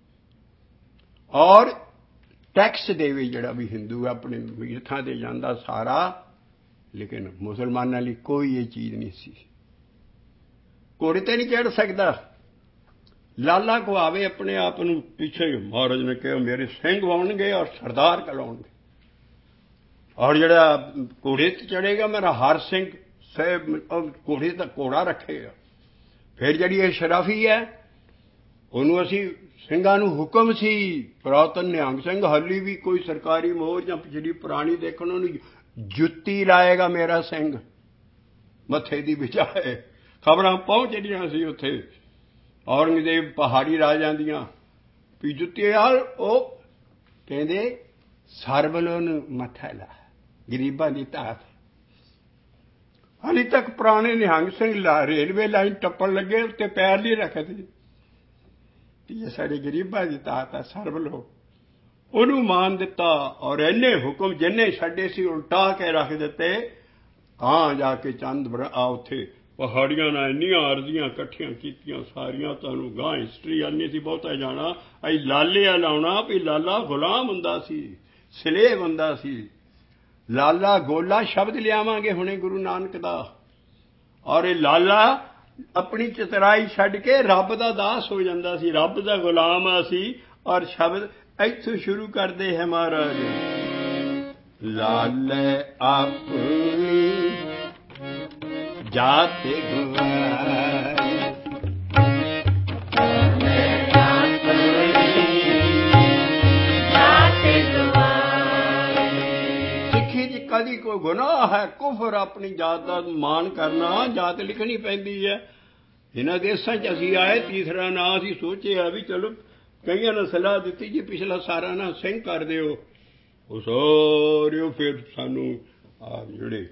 और टैक्स देवे। जड़ा भी हिंदू अपने तीर्थां ते जांदा सारा, लेकिन मुसलमानों लिए कोई ये चीज नहीं सी। घोड़े ते नहीं चढ़ सकता। लाला को आवे अपने आप ਨੂੰ ਪਿੱਛੇ महाराज ने कहा मेरे ਸਿੰਘ ਆਉਣਗੇ और सरदार कहलाउणगे। और ਜਿਹੜਾ ਘੋੜੇ ਤੇ ਚੜੇਗਾ मेरा हर ਸਿੰਘ ਸਾਹਿਬ ਘੋੜੇ ਦਾ ਘੋੜਾ ਰੱਖੇਗਾ। ਫਿਰ ਜਿਹੜੀ ਇਹ ਸ਼ਰਾਫੀ ਹੈ ਉਹਨੂੰ ਅਸੀਂ ਸਿੰਘਾਂ ਨੂੰ ਹੁਕਮ ਸੀ ਪੁਰਾਤਨ ਨਿਹੰਗ ਸਿੰਘ ਹਾਲੀ ਵੀ ਕੋਈ ਸਰਕਾਰੀ ਮੋਹਰ ਜਾਂ ਪਿਛਲੀ ਪੁਰਾਣੀ ਦੇਖਣ ਉਹਨੂੰ जुत्ती लाएगा मेरा सिंह मथे दी बजाए। खबरां पहुंच रहियां सी उत्थे औरंगजेब पहाड़ी राजां दियां भी जुत्ती यार ਉਹ ਕਹਿੰਦੇ ਸਰਬਲੋਂ ਨੂੰ ਮੱਥਾ ਲਾ ਗਰੀਬਾਂ ਦੀ ਧਾਤ। ਹਾਲੇ ਤੱਕ ਪੁਰਾਣੇ ਨਿਹੰਗ ਸਿੰਘ ਰੇਲਵੇ ਲਾਈਨ ਟੱਪਣ ਲੱਗੇ ਉੱਤੇ ਪੈਰ ਨਹੀਂ ਰੱਖਦੇ। ਇਹ ਸਾਡੇ ਗਰੀਬਾਂ ਦੀ ਧਾਤ ਆ ਸਰਬਲੋਂ। ਉਹਨੂੰ ਮਾਨ ਦਿੱਤਾ ਔਰ ਇੰਨੇ ਹੁਕਮ ਜਿੰਨੇ ਛੱਡੇ ਸੀ ਉਲਟਾ ਕੇ ਰੱਖ ਦਿੱਤੇ। ਤਾਂ ਜਾ ਕੇ ਚੰਦ ਉੱਥੇ ਪਹਾੜੀਆਂ ਨਾਲ ਇੰਨੀਆਂ ਅਰਜ਼ੀਆਂ ਇਕੱਠੀਆਂ ਕੀਤੀਆਂ ਸਾਰੀਆਂ। ਤੁਹਾਨੂੰ ਗਾਂ ਹਿਸਟਰੀ ਨਹੀਂ ਸੀ ਬਹੁਤਾ ਜਾਣਾ। ਅਸੀਂ ਲਾਲੇ ਆ ਲਾਉਣਾ ਵੀ ਲਾਲਾ ਗੁਲਾਮ ਹੁੰਦਾ ਸੀ, ਸਲੇਵ ਹੁੰਦਾ ਸੀ। ਲਾਲਾ ਗੋਲਾ ਸ਼ਬਦ ਲਿਆਵਾਂਗੇ ਹੁਣੇ ਗੁਰੂ ਨਾਨਕ ਦਾ। ਔਰ ਇਹ ਲਾਲਾ ਆਪਣੀ ਚਤਰਾਈ ਛੱਡ ਕੇ ਰੱਬ ਦਾ ਦਾਸ ਹੋ ਜਾਂਦਾ ਸੀ, ਰੱਬ ਦਾ ਗੁਲਾਮ ਆ ਸੀ। ਔਰ ਸ਼ਬਦ ਇੱਥੋਂ ਸ਼ੁਰੂ ਕਰਦੇ ਹੈ ਮਹਾਰਾਜ। ਲਾਲੇ ਆਪਣੀ ਜਾਤ ਗਵਾਈ, ਸਿੱਖੀ ਚ ਕਦੀ ਕੋਈ ਗੁਨਾਹ ਹੈ ਕੁਫਰ ਆਪਣੀ ਜਾਤ ਦਾ ਮਾਣ ਕਰਨਾ। ਜਾਤ ਲਿਖਣੀ ਪੈਂਦੀ ਹੈ। ਇਹਨਾਂ ਦੇਸ਼ਾਂ ਚ ਅਸੀਂ ਆਏ ਤੀਸਰਾ ਨਾਂ ਅਸੀਂ ਸੋਚਿਆ ਵੀ ਚਲੋ ਕਈਆਂ ਨੇ ਸਲਾਹ ਦਿੱਤੀ ਜੀ ਪਿਛਲਾ ਸਾਰਾ ਨਾ ਸਿੰਘ ਕਰ ਦਿਓ। ਉਹ ਸਾਰੇ ਫਿਰ ਸਾਨੂੰ ਜਿਹੜੇ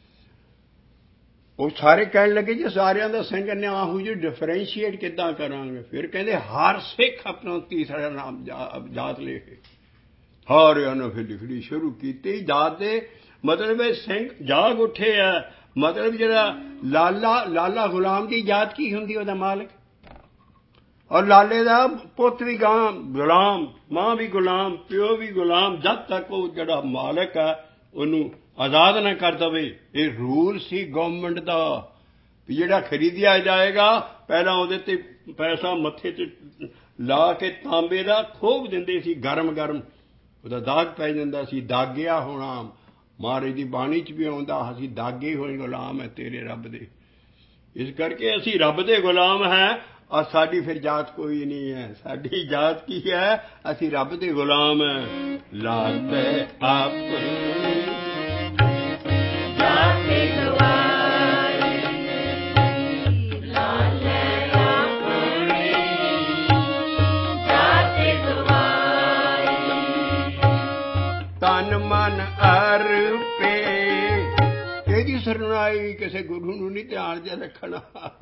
ਉਹ ਸਾਰੇ ਕਹਿਣ ਲੱਗੇ ਜੀ ਸਾਰਿਆਂ ਦਾ ਸਿੰਘ ਨੇ ਆਹੂ ਜੀ ਡਿਫਰੈਂਸ਼ੀਏਟ ਕਿੱਦਾਂ ਕਰਾਂਗੇ। ਫਿਰ ਕਹਿੰਦੇ ਹਰ ਸਿੱਖ ਆਪਣਾ ਤੀਸਰਾ ਨਾਮ ਜਾਤ ਲੈ ਕੇ ਸਾਰਿਆਂ ਨੇ ਫਿਰ ਲਿਖਣੀ ਸ਼ੁਰੂ ਕੀਤੀ। ਜਾਤ ਦੇ ਮਤਲਬ ਇਹ ਸਿੰਘ ਜਾਗ ਉੱਠੇ ਆ। ਮਤਲਬ ਜਿਹੜਾ ਲਾਲਾ ਗੁਲਾਮ ਦੀ ਜਾਤ ਕੀ ਹੁੰਦੀ ਉਹਦਾ ਮਾਲਕ। और लाले का पुत भी गुलाम, मां भी गुलाम, प्यो भी गुलाम। जब तक वो जड़ा मालिक है उन्होंने आजाद ना कर दे। ये रूल सी गवर्नमेंट का ਵੀ ਜਿਹੜਾ ਖਰੀਦਿਆ ਜਾਏਗਾ ਪਹਿਲਾਂ ਉਹਦੇ ਤੇ ਪੈਸਾ ਮੱਥੇ 'ਤੇ ਲਾ ਕੇ ਤਾਂਬੇ ਦਾ ਖੋਬ ਦਿੰਦੇ ਸੀ, ਗਰਮ ਗਰਮ ਉਹਦਾ ਦਾਗ ਪੈ ਜਾਂਦਾ ਸੀ। ਦਾਗਿਆ ਹੋਣਾ ਮਹਾਰਾਜ ਦੀ ਬਾਣੀ 'ਚ ਵੀ ਆਉਂਦਾ, ਅਸੀਂ ਦਾਗੇ ਹੋਏ ਗੁਲਾਮ ਹੈ ਤੇਰੇ ਰੱਬ ਦੇ। ਇਸ ਕਰਕੇ ਅਸੀਂ ਰੱਬ ਦੇ ਗੁਲਾਮ ਹੈ। ਔਰ ਸਾਡੀ ਫਿਰ ਜਾਤ ਕੋਈ ਨਹੀਂ ਹੈ, ਸਾਡੀ ਜਾਤ ਕੀ ਹੈ? ਅਸੀਂ ਰੱਬ ਦੇ ਗੁਲਾਮ ਹੈ। ਲਾਲੇ ਆਪਣੀ ਤਨ ਮਨ ਅਰਪੇ, ਇਹਦੀ ਸਰਨਾਈ ਕਿਸੇ ਗੁਰੂ ਨੂੰ ਨਹੀਂ ਧਿਆਨ 'ਚ ਰੱਖਣਾ।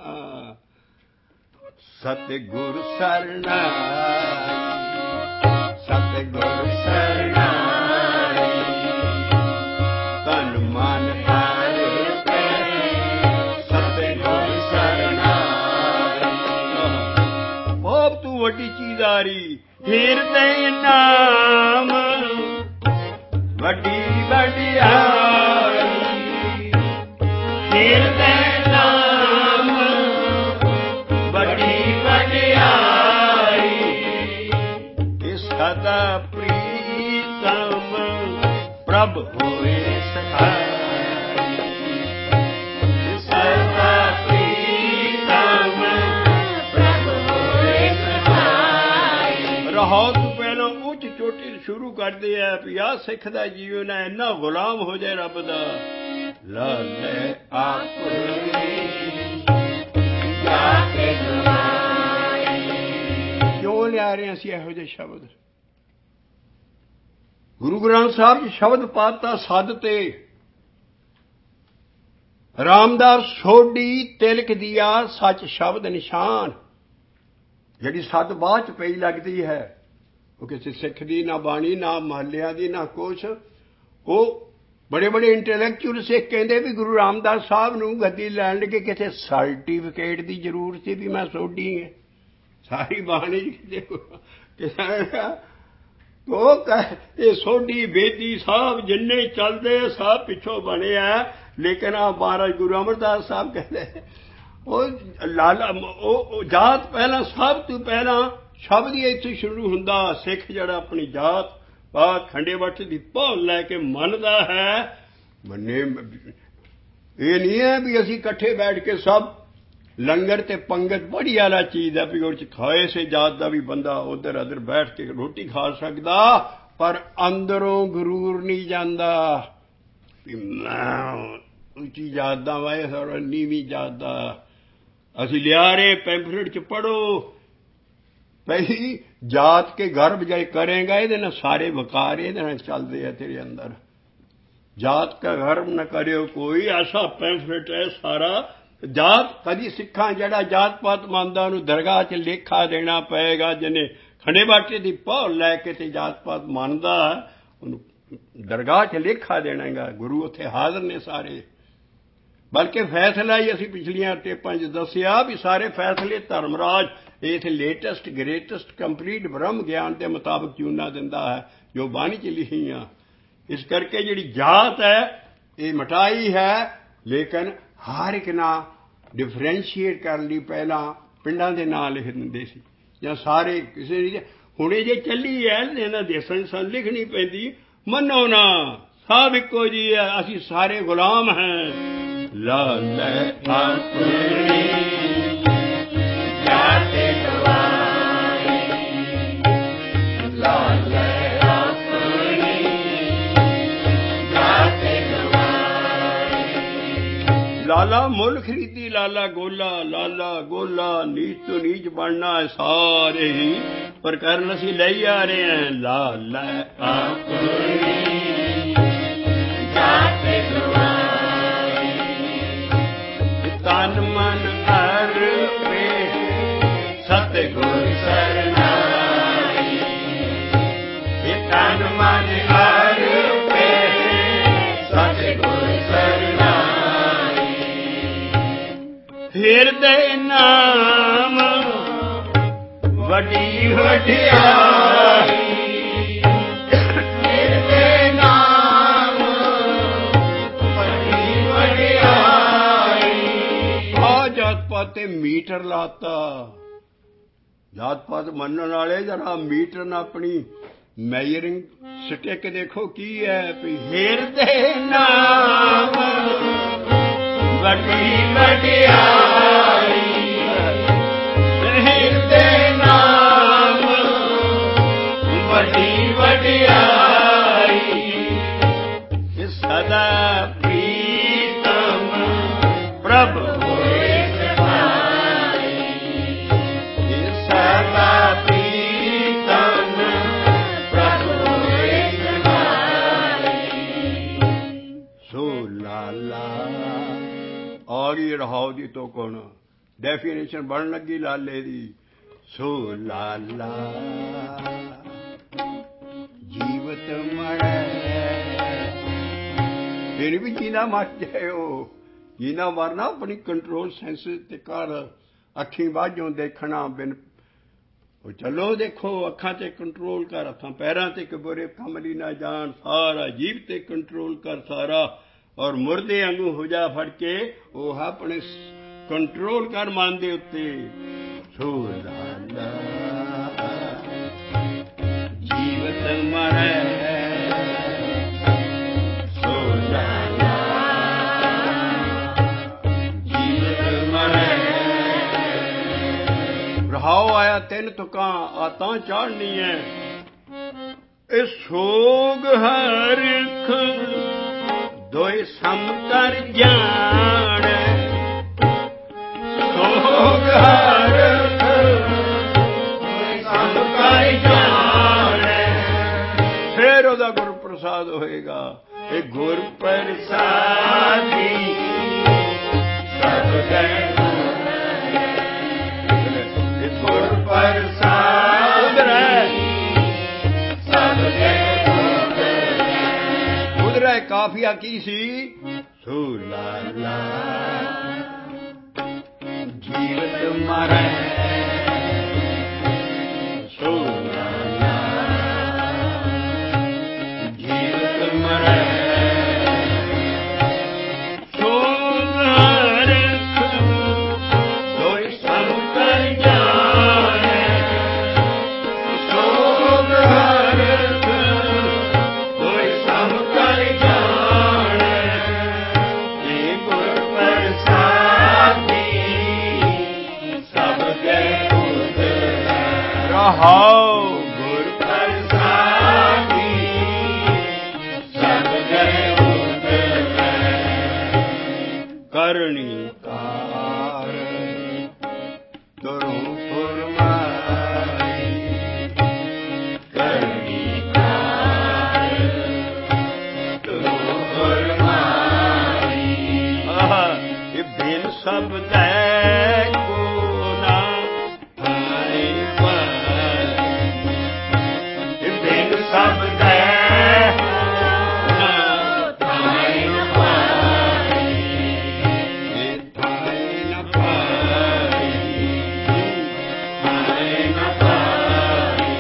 ਸਤਿਗੁਰ ਸਰਨਾਈ, ਸਤਿਗੁਰ ਸਰਨਾਈ, ਤਨ ਮਨ ਅਰਪੇ, ਸਤਿਗੁਰ ਸਰਨਾਈ। ਬਹੁਤ ਤੂੰ ਵੱਡੀ ਚੀਜ਼ਾਰੀ, ਹਿਰਦੇ ਨਾਮ ਵੱਡੀ ਵਡਿਆਈ, ਹਿਰਦੇ ਨਾਮ ਵੱਡੀ ਵਡਿਆਈ। ਇਹ ਸਦਾ ਪ੍ਰੀਤਮ ਪ੍ਰਭ ਹੋਏ ਸਹਾਈ, ਇਹ ਸਦਾ ਪ੍ਰੀਤਮ ਪ੍ਰਭ ਹੋਏ ਸਹਾਈ। ਰਹੋ ਤੋਂ ਪਹਿਲਾਂ ਉੱਚ ਚੋਟੀ ਸ਼ੁਰੂ ਕਰਦੇ ਆ ਵੀ ਆਹ ਸਿੱਖ ਦਾ ਜੀਵਨ ਹੈ, ਇੰਨਾ ਗੁਲਾਮ ਹੋ ਜਾਏ ਰੱਬ ਦਾ। ਲਾਲੇ ਆਪਣੀ ਜਾਤੇ ਗਵਾਈ। ਕਿਉਂ ਲਿਆ ਰਹੇ ਅਸੀਂ ਇਹੋ ਜਿਹੇ ਸ਼ਬਦ? ਗੁਰੂ ਗ੍ਰੰਥ ਸਾਹਿਬ 'ਚ ਸ਼ਬਦ ਪਾਤਾ ਸੱਦ ਤੇ ਰਾਮਦਾਸ ਸੋਢੀ ਤਿਲਕ ਦੀਆ ਸੱਚ ਸ਼ਬਦ ਨਿਸ਼ਾਨ। ਜਿਹੜੀ ਸੱਦ ਬਾਅਦ 'ਚ ਪਈ ਲੱਗਦੀ ਹੈ ਉਹ ਕਿਸੇ ਸਿੱਖ ਦੀ ਨਾ ਬਾਣੀ, ਨਾ ਮਹੱਲਿਆਂ ਦੀ, ਨਾ ਕੁਛ। ਉਹ ਬੜੇ ਬੜੇ ਇੰਟੈਲੈਕਚੁਅਲ ਸਿੱਖ ਕਹਿੰਦੇ ਵੀ ਗੁਰੂ ਰਾਮਦਾਸ ਸਾਹਿਬ ਨੂੰ ਗੱਦੀ ਲੈਣ ਲੱਗੇ ਕਿਸੇ ਸਰਟੀਫਿਕੇਟ ਦੀ ਜ਼ਰੂਰਤ ਸੀ ਵੀ ਮੈਂ ਸੋਢੀ ਹਾਂ। ਸਾਰੀ ਬਾਣੀ ਉਹ ਇਹ ਸੋਢੀ ਬੇਦੀ ਸਾਹਿਬ ਜਿੰਨੇ ਚੱਲਦੇ ਸਭ ਪਿੱਛੋਂ ਬਣੇ ਆ। ਲੇਕਿਨ ਆ ਮਹਾਰਾਜ ਗੁਰੂ ਅਮਰਦਾਸ ਸਾਹਿਬ ਕਹਿੰਦੇ ਉਹ ਲਾਲਾ ਉਹ ਜਾਤ ਪਹਿਲਾਂ, ਸਭ ਤੋਂ ਪਹਿਲਾਂ ਸ਼ਬਦ ਹੀ ਇੱਥੇ ਸ਼ੁਰੂ ਹੁੰਦਾ। ਸਿੱਖ ਜਿਹੜਾ ਆਪਣੀ ਜਾਤ ਬਾਤ ਖੰਡੇ ਬੱਟ ਦੀ ਭਾਲ ਲੈ ਕੇ ਮੰਨਦਾ ਹੈ। ਮੰਨੇ ਇਹ ਨਹੀਂ ਹੈ ਵੀ ਅਸੀਂ ਇਕੱਠੇ ਬੈਠ ਕੇ ਸਭ ਲੰਗਰ ਤੇ ਪੰਗਤ ਬੜੀ ਆਲਾ ਚੀਜ਼ ਹੈ ਵੀ ਉਹ 'ਚ ਖਾਏ ਸੇ ਜਾਤ ਦਾ ਵੀ ਬੰਦਾ ਉੱਧਰ ਉੱਧਰ ਬੈਠ ਕੇ ਰੋਟੀ ਖਾ ਸਕਦਾ, ਪਰ ਅੰਦਰੋਂ ਗਰੂਰ ਨਹੀਂ ਜਾਂਦਾ ਵੀ ਮੈਂ ਉੱਚੀ ਜਾਤ ਦਾ ਵਾਏ ਸਰ ਨੀਵੀਂ ਜਾਤ ਦਾ। ਅਸੀਂ ਲਿਆ ਰਹੇ ਪੈਂਫਲੇਟ 'ਚ ਪੜ੍ਹੋ ਭਈ ਜਾਤ ਕੇ ਗਰਭ ਜੇ ਕਰੇਗਾ ਇਹਦੇ ਨਾਲ ਸਾਰੇ ਵਕਾਰ ਇਹਦੇ ਨਾਲ ਚੱਲਦੇ ਆ ਤੇਰੇ ਅੰਦਰ। ਜਾਤ ਕਾ ਗਰਭ ਨਾ ਕਰਿਓ ਕੋਈ, ਐਸਾ ਪੈਂਫਲੇਟ ਹੈ ਸਾਰਾ। ਜਾਤ ਕਦੀ ਸਿੱਖਾਂ ਜਿਹੜਾ ਜਾਤ ਪਾਤ ਮੰਨਦਾ ਉਹਨੂੰ ਦਰਗਾਹ 'ਚ ਲੇਖਾ ਦੇਣਾ ਪਏਗਾ। ਜਿਹਨੇ ਖੰਡੇ ਬਾਟੇ ਦੀ ਭਾਲ ਲੈ ਕੇ ਤੇ ਜਾਤ ਪਾਤ ਮੰਨਦਾ ਉਹਨੂੰ ਦਰਗਾਹ 'ਚ ਲੇਖਾ ਦੇਣਾਗਾ। ਗੁਰੂ ਉੱਥੇ ਹਾਜ਼ਰ ਨੇ ਸਾਰੇ। ਬਲਕਿ ਫੈਸਲਾ ਹੀ ਅਸੀਂ ਪਿਛਲੀਆਂ ਟੇਪਾਂ 'ਚ ਦੱਸਿਆ ਵੀ ਸਾਰੇ ਫੈਸਲੇ ਧਰਮਰਾਜ ਇਸ ਲੇਟੈਸਟ ਗ੍ਰੇਟੈਸਟ ਕੰਪਲੀਟ ਬ੍ਰਹਮ ਗਿਆਨ ਦੇ ਮੁਤਾਬਕ ਚੂਨਾ ਦਿੰਦਾ ਹੈ ਜੋ ਬਾਣੀ 'ਚ ਲਿਖੀਆਂ। ਇਸ ਕਰਕੇ ਜਿਹੜੀ ਜਾਤ ਹੈ ਇਹ ਮਟਾਈ ਹੈ। ਲੇਕਿਨ ਹਰ ਇੱਕ ਨਾਂ ਡਿਫਰੈਂਸ਼ੀਏਟ ਕਰਨ ਲਈ ਪਹਿਲਾਂ ਪਿੰਡਾਂ ਦੇ ਨਾਂ ਲਿਖ ਦਿੰਦੇ ਸੀ ਜਾਂ ਸਾਰੇ ਕਿਸੇ ਨਹੀਂ। ਹੁਣ ਇਹ ਜੇ ਚੱਲੀ ਹੈ ਇਹਨਾਂ ਦੇਸਾਂ 'ਚ ਸਾਨੂੰ ਲਿਖਣੀ ਪੈਂਦੀ। ਮੰਨੋ ਨਾ ਸਭ ਇੱਕੋ ਜੀ ਹੈ, ਅਸੀਂ ਸਾਰੇ ਗੁਲਾਮ ਹੈ। ਲਾਲੇ ਆਪਣੀ ਜਾਤੇ ਗਵਾਈ, ਲਾਲੇ ਆਪਣੀ ਜਾਤੇ ਗਵਾਈ। ਲਾਲਾ ਮੁੱਲ ਖਰੀਦੀ ਲਾਲਾ ਗੋਲਾ, ਲਾਲਾ ਗੋਲਾ ਨੀਚ ਤੋਂ ਨੀਚ ਬਣਨਾ ਹੈ ਸਾਰੇ ਹੀ, ਪਰ ਕਰਨ ਅਸੀਂ ਲਈ ਆ ਰਹੇ ਹਾਂ। ਲਾਲਾ ਆਪਣੀ ਜਾਤੇ ਗਵਾਈ, ਤਨ ਮਨ ਅਰਪੇ ਸਤਿਗੁਰ ਸਰਨਾਈ। ਇਹ ਤਨ ਮਨ ਅਰਪੇ ਸਤਿਗੁਰ ਸਰਨਾਈ। ਹਿਰਦੇ ਨਾਮ ਵੱਡੀ ਵਡਿਆਈ, ਹਿਰਦੇ ਨਾਮ ਵੱਡੀ ਵਡਿਆਈ। ਪਾਤ ਤੇ ਮੀਟਰ ਲਾਤਾ। ਜਾਤ ਪਾਤ ਮੰਨਣ ਵਾਲੇ ਜਰਾ ਮੀਟਰ ਨਾਲ ਆਪਣੀ ਮੈਜਰਿੰਗ ਸਟਿਕ ਦੇਖੋ ਕੀ ਹੈ ਵੀ ਹਿਰਦੇ ਨਾਮ ਵੱਡੀ ਵਡਿਆਈ, ਹਿਰਦੇ ਨਾਮ ਵੱਡੀ ਵਡਿਆਈ, ਸਦਾ ਪ੍ਰੀਤਮ ਪ੍ਰਭ ਹੋਏ ਸਹਾਈ, ਸਦਾ ਪ੍ਰੀਤਮ ਪ੍ਰਭ ਹੋਏ ਸਹਾਈ। ਸੋ ਲਾਲਾ ਔਰ ਹੀ ਰਹਾਉ ਦੀ ਤੋਂ ਕੋਣ ਡੈਫੀਨੇਸ਼ਨ ਬਣ ਲੱਗੀ ਲਾਲੇ ਦੀ। ਸੋ ਲਾਲਾ ਜੀਵਤ ਮਰੈ, ਫਿਰ ਵੀ ਜੀਣਾ ਮਰ ਜਾਇਓ। ਜੀਣਾ ਮਰਨਾ ਆਪਣੀ ਕੰਟਰੋਲ ਸੈਂਸ ਤੇ ਕਰ। ਅੱਖੀਂ ਬਾਝੋਂ ਦੇਖਣਾ ਬਿਨ ਉਹ ਚਲੋ ਦੇਖੋ ਅੱਖਾਂ ਤੇ ਕੰਟਰੋਲ ਕਰ, ਹੱਥਾਂ ਪੈਰਾਂ ਤੇ ਕਿ ਬੁਰੇ ਕੰਮ ਲਈ ਨਾ ਜਾਣ, ਸਾਰਾ ਜੀਭ ਤੇ ਕੰਟਰੋਲ ਕਰ ਸਾਰਾ। ਔਰ ਮੁਰਦੇ ਵਾਂਗੂ ਹੋ ਜਾ ਫੜ ਕੇ ਉਹ ਆਪਣੇ ਕੰਟਰੋਲ ਕਰ ਮਨ ਦੇ ਉੱਤੇ। ਸੋ ਲਾਲਾ ਜੀਵਤ ਮਰੈ, ਸੋ ਲਾਲਾ ਜੀਵਤ ਮਰੈ। ਰਹਾਉ ਆਇਆ ਤਿੰਨ ਤੁਕਾਂ ਆ ਤਾਂ ਚਾੜਨੀ ਹੈ। ਇਹ ਸੋਗ ਹਰਖ ਦੋਇ ਸਮ ਕਰ ਜਾਣ, ਸੋਗ ਹਰਖ ਦੋਇ ਸਮ ਕਰ ਜਾਣ, ਫਿਰ ਉਹਦਾ ਗੁਰ ਪ੍ਰਸਾਦ ਹੋਏਗਾ। ਇਹ ਗੁਰ ਪ੍ਰਸਾਦੀ ਸਭ ਦੇ, ਇਹ ਗੁਰ ਪ੍ਰਸਾਦ ਸਭ ਦੇ ਉਧਰ ਕਾਫੀਆ ਕੀ ਸੀ। ਸੋ ਲਾਲਾ ਜੀਵਤ ਮਰੈ, ਸੋ ਲਾਲਾ ਜੀਵਤ ਮਰੈ, ਸੋਗ ਹਰਖ ਦੋਇ ਸਮ ਕਰ ਜਾਣੈ, ਸੋਗ ਹਰਖ ਦੋਇ ਸਮ ਕਰ ਜਾਣੈ, ਇਹ ਗੁਰ ਪ੍ਰਸਾਦੀ ਸਭ ਦੇ ਉਦਰੈ। ਰਹਾਉ ਗੁਰ ਪ੍ਰਸਾਦੀ ਸਭ ਦੇ ਉਦਰੈ। ਕਰਨੀ ਕਾਰ ਤੁਰੁ ਫੁਰਮਾਈ, ਕਰਨੀ ਕਾਰ ਤੁਰੁ ਫੁਰਮਾਈ, ਇਹ ਬਿਨ ਸਬਦੈ ਕੋ ਨਾ ਆਏ ਪਾਈ, ਇਹ ਬਿਨ ਸਬਦੈ ਨਾ ਆਏ ਪਾਈ, ਇਹ ਆਏ ਨਾ ਪਾਈ, ਆਏ ਨਾ ਪਾਈ।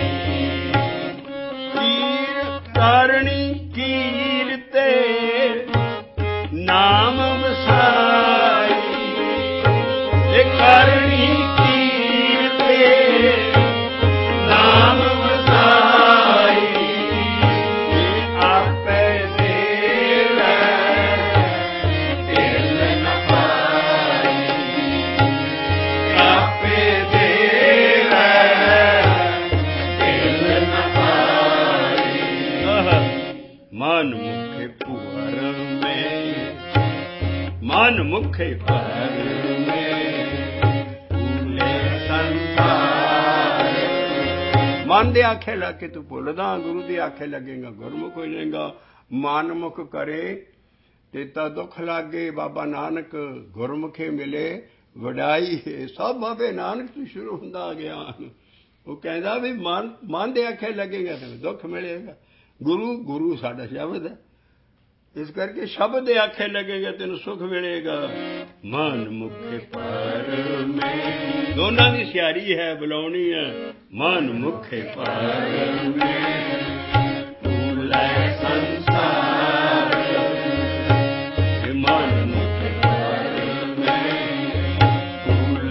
ਕੀਰ ਕਰਨੀ ਕੀਰ ਤੇ ਨਾਮ ਵਸਾਈ, ਇਹ ਕਰਨੀ ਕੀਰ ਤੇ ਨਾਮ ਵਸਾਈ, ਇਹ ਆਪੇ ਦੇਵੈ ਦਿਲ ਨ ਪਾਈ, ਆਪੇ ਦੇਵੈ ਦਿਲ ਨ ਪਾਈ। ਮਨ ਮੁਖੇ ਭੁਵਰ ਮੇ, ਮਨ ਮੁਖੇ ਭਰ ਮੇ ਭੂਲੇ ਸੰਸਾਰ। ਮਨ ਦੇ ਆਖੇ ਲੱਗ ਕੇ ਤੂੰ ਭੁੱਲਦਾ, ਗੁਰੂ ਦੇ ਆਖੇ ਲੱਗੇਗਾ ਗੁਰਮੁਖ ਹੋ ਜਾਏਗਾ। ਮਨ ਮੁਖ ਕਰੇ ਤੇ ਤਾਂ ਦੁੱਖ ਲਾਗੇ। ਬਾਬਾ ਨਾਨਕ ਗੁਰਮੁਖੇ ਮਿਲੇ ਵਡਾਈ ਹੈ। ਸਭ ਬਾਬੇ ਨਾਨਕ ਤੋਂ ਸ਼ੁਰੂ ਹੁੰਦਾ ਗਿਆਨ। ਉਹ ਕਹਿੰਦਾ ਵੀ ਮਨ ਦੇ ਆਖੇ ਲੱਗੇਗਾ ਤੇ ਦੁੱਖ ਮਿਲੇਗਾ। ਗੁਰੂ ਸਾਡਾ ਸ਼ਬਦ ਹੈ, ਇਸ ਕਰਕੇ ਸ਼ਬਦ ਦੇ ਆਖੇ ਲੱਗੇਗਾ ਤੈਨੂੰ ਸੁਖ ਮਿਲੇਗਾ। ਮਨ ਮੁਖੇ ਪਰ ਮੈਂ, ਦੋਨਾਂ ਦੀ ਸਿਆਰੀ ਹੈ, ਬੁਲਾਉਣੀ ਹੈ। ਮਨ ਮੁਖੇ ਪਰ ਮੈਂ ਭੂਲੇ ਸੰਸਾਰ, ਮਨ ਮੁਖੇ ਪਰ ਮੈਂ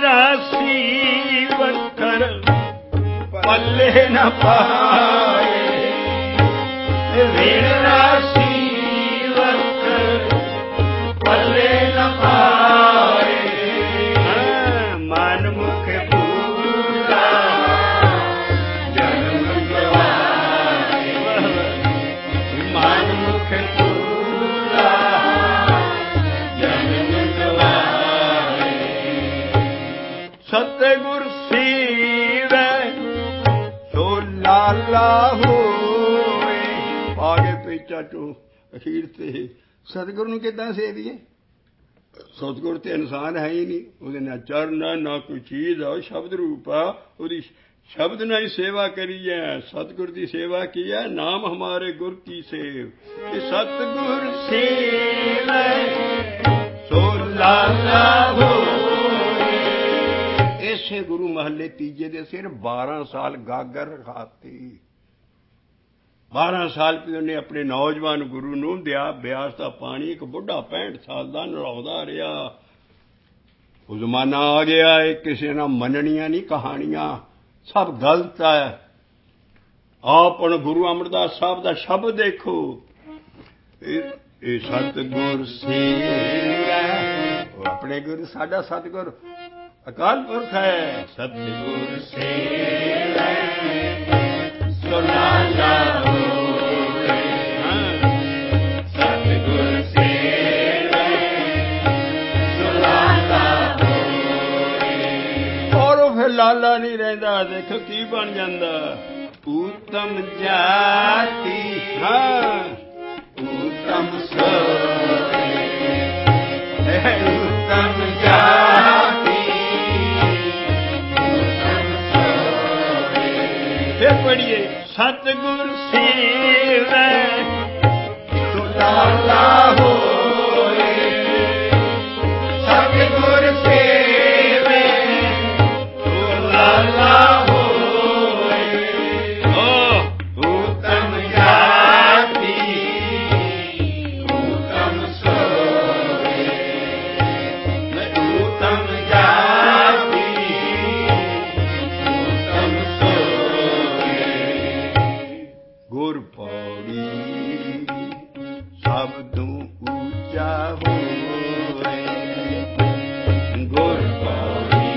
ਰਾਸੀ ਵਖਰ ਪੱਲੇ ਨ ਪਾਏ, ਵੇਣ ਰਾਸੀ ਵਖਰ ਪੱਲੇ ਨ ਪਾਏ, ਮਨ ਮੁਖ ਪੂਰਾ ਜਨਮ ਗਵਾਏ, ਮਨ ਮੁਖ ਪੂਰਾ ਜਨਮ ਗਵਾਏ, ਸਤਿਗੁਰ ਸੇਵੈ ਸੋ ਲਾਲਾ ਹੋਏ। ਆਗੇ ਪੇਚਾ ਚੋਂ ਅਖੀਰ ਤੇ ਸਤਿਗੁਰੂ ਨੂੰ ਕਿੱਦਾਂ ਸੇਵੀਏ? ਸਤਿਗੁਰ ਤੇ ਇਨਸਾਨ ਹੈ ਹੀ ਨਹੀਂ, ਉਹਦੇ ਨਾ ਚਰਨ ਨਾ ਕੋਈ ਚੀਜ਼ ਆ, ਸ਼ਬਦ ਰੂਪ ਆ, ਉਹਦੀ ਸ਼ਬਦ ਨਾਲ ਹੀ ਸੇਵਾ ਕਰੀ ਹੈ। ਸਤਿਗੁਰ ਦੀ ਸੇਵਾ ਕੀ ਹੈ? ਨਾਮ ਹਮਾਰੇ ਗੁਰ ਕੀ ਸੇਵ, ਇਹ ਸਤਿਗੁਰ ਸੇਵੈ ਸੋ ਲਾਲਾ ਹੋਏ। ਇਸੇ ਗੁਰੂ ਮਹੱਲੇ ਤੀਜੇ ਦੇ ਸਿਰ 12 ਸਾਲ ਗਾਗਰ ਰਖਾਤੀ। 12 ਸਾਲ ਤੇ ਉਹਨੇ ਆਪਣੇ ਨੌਜਵਾਨ ਗੁਰੂ ਨੂੰ ਬਿਆਸ ਦਾ ਪਾਣੀ ਇੱਕ ਬੁੱਢਾ 65 ਸਾਲ ਦਾ ਨਲਾਉਂਦਾ ਰਿਹਾ। ਉਹ ਜ਼ਮਾਨਾ ਆ ਗਿਆ, ਇਹ ਕਿਸੇ ਨਾਲ ਮੰਨਣੀਆਂ ਨਹੀਂ ਕਹਾਣੀਆਂ, ਸਭ ਗਲਤ ਹੈ। ਆਪ ਹੁਣ ਗੁਰੂ ਅਮਰਦਾਸ ਸਾਹਿਬ ਦਾ ਸ਼ਬਦ ਦੇਖੋ, ਇਹ ਸਤਿਗੁਰ ਸੇਵੈ, ਉਹ ਆਪਣੇ ਗੁਰੂ ਸਾਡਾ ਸਤਿਗੁਰ ਅਕਾਲ ਪੁਰਖ ਹੈ। ਸਤਿਗੁਰ ਸੇਵੈ ਸੋ ਲਾਲਾ ਹੋਏ, ਸਤਿਗੁਰ ਸੇਵੈ ਸੋ ਲਾਲਾ ਹੋਏ। ਔਰ ਉਹ ਫਿਰ ਲਾਲਾ ਨਹੀਂ ਰਹਿੰਦਾ, ਦੇਖੋ ਕੀ ਬਣ ਜਾਂਦਾ, ਊਤਮ ਜਾਤੀ, ਊਤਮ ਸੋਏ, ਊਤਮ ਜਾਤੀ, ਊਤਮ ਸੋਏ। ਫਿਰ ਪੜੀਏ, ਸਤਿਗੁਰ ਸੇਵੈ ਸੋ ਲਾਲਾ ਹੋਏ, ਸਤਿਗੁਰ ਸੇਵੈ ਸੋ ਲਾਲਾ ਹੋਏ, ਊਤਮ ਜਾਤੀ, ਊਤਮ ਸੋਏ, ਊਤਮ ਜਾਤੀ, ਊਤਮ ਸੋਏ। ਗੁਰ ਪੌੜੀ ਸਭ ਤੋਂ ਉੱਚਾ ਹੋਏ, ਗੁਰ ਪੌੜੀ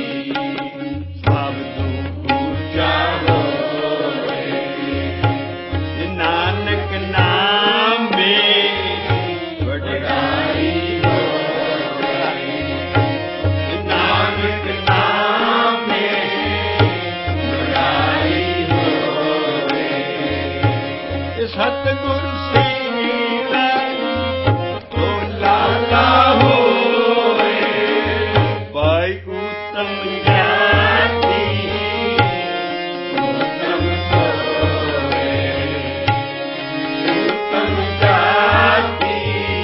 ਸਭ ਤੋਂ ਉੱਚਾ ਹੋਏ, ਨਾਨਕ ਨਾਮੇ ਵਡਿਆਈ ਹੋਏ, ਨਾਨਕ ਨਾਮੇ ਵਡਿਆਈ ਹੋਏ। ਸਤਿਗੁਰ ਸੇਵੈ ਸੋ ਲਾਲਾ ਹੋਏ, ਭਾਈ ਊਤਮ ਜਾਤੀ, ਊਤਮ ਸੋਏ, ਊਤਮ ਜਾਤੀ,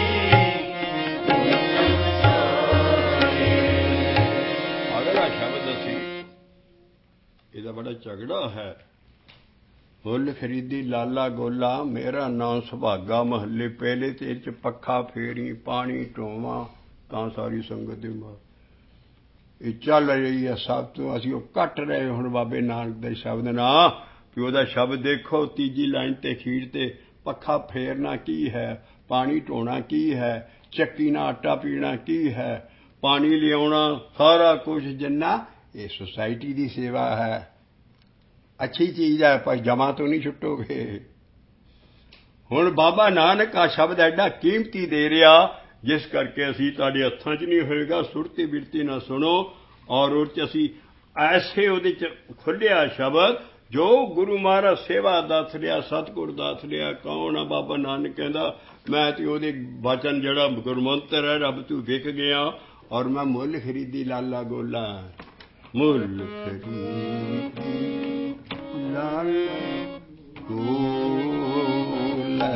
ਊਤਮ ਸੋਏ। ਅਗਲਾ ਸ਼ਬਦ ਅਸੀਂ, ਇਹਦਾ ਬੜਾ ਝਗੜਾ ਹੈ। ਮੁੱਲ ਖਰੀਦੀ ਲਾਲਾ ਗੋਲਾ, ਮੇਰਾ ਨਾਂ ਸੁਭਾਗਾ, ਮਹੱਲੇ ਪਹਿਲੇ ਤੇ ਇਹ 'ਚ ਪੱਖਾ ਫੇਰੀ, ਪਾਣੀ ਢੋਵਾਂ ਤਾਂ ਸਾਰੀ ਸੰਗਤ ਦੇ ਮਾਰ। ਇਹ ਚੱਲ ਰਹੀ ਹੈ ਸਭ ਤੋਂ, ਅਸੀਂ ਉਹ ਕੱਟ ਰਹੇ ਹੁਣ ਬਾਬੇ ਨਾਨਕ ਦੇ ਸ਼ਬਦ ਨਾਲ, ਕਿ ਉਹਦਾ ਸ਼ਬਦ ਦੇਖੋ ਤੀਜੀ ਲਾਈਨ ਤੇ ਅਖੀਰ ਤੇ, ਪੱਖਾ ਫੇਰਨਾ ਕੀ ਹੈ, ਪਾਣੀ ਢੋਣਾ ਕੀ ਹੈ, ਚੱਕੀ ਨਾਲ ਆਟਾ ਪੀਣਾ ਕੀ ਹੈ, ਪਾਣੀ ਲਿਆਉਣਾ, ਸਾਰਾ ਕੁਝ ਜਿੰਨਾ, ਇਹ ਸੁਸਾਇਟੀ ਦੀ ਸੇਵਾ ਹੈ। ਅੱਛੀ ਚੀਜ਼ ਹੈ, ਪਰ ਜਮਾ ਤੋਂ ਨਹੀਂ ਛੁੱਟੋਗੇ। ਹੁਣ ਬਾਬਾ ਨਾਨਕ ਆ ਸ਼ਬਦ ਐਡਾ ਕੀਮਤੀ ਦੇ ਰਿਹਾ, ਜਿਸ ਕਰਕੇ ਅਸੀਂ ਤੁਹਾਡੇ ਹੱਥਾਂ 'ਚ ਨਹੀਂ ਹੋਏਗਾ, ਸੁਰਤੀ ਬਿਰਤੀ ਨਾ ਸੁਣੋ। ਔਰ ਉਹ 'ਚ ਅਸੀਂ ਐਸੇ ਉਹਦੇ 'ਚ ਖੁੱਲ੍ਹਿਆ ਸ਼ਬਦ, ਜੋ ਗੁਰੂ ਮਹਾਰਾਜ ਸੇਵਾ ਦੱਸ ਰਿਹਾ, ਸਤਿਗੁਰ ਦੱਸ ਰਿਹਾ। ਕੌਣ ਆ? ਬਾਬਾ ਨਾਨਕ ਕਹਿੰਦਾ, ਮੈਂ ਤੇ ਉਹਦੇ ਬਚਨ ਜਿਹੜਾ ਗੁਰਮੰਤਰ ਹੈ, ਰੱਬ ਤੂੰ ਵਿਕ ਗਿਆ, ਔਰ ਮੈਂ ਮੁੱਲ ਖਰੀਦੀ ਲਾਲਾ ਗੋਲਾ, ਮੁੱਲ ਖਰੀਦੀ ਲਾਲਾ ਗੋਲਾ,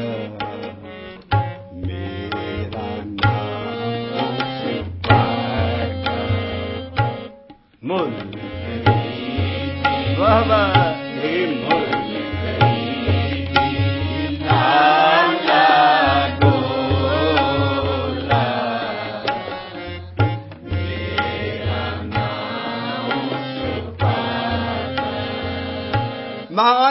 ਮੇਰਾ ਨਾਮ ਸੁਭਾਗਾ, ਮੁੱਲ ਖਰੀਦੀ, ਵਾਹ ਵਾਹ, ਇਹ ਮੁੱਲ ਖਰੀਦੀ ਲਾਲਾ ਗੋਲਾ, ਮੇਰਾ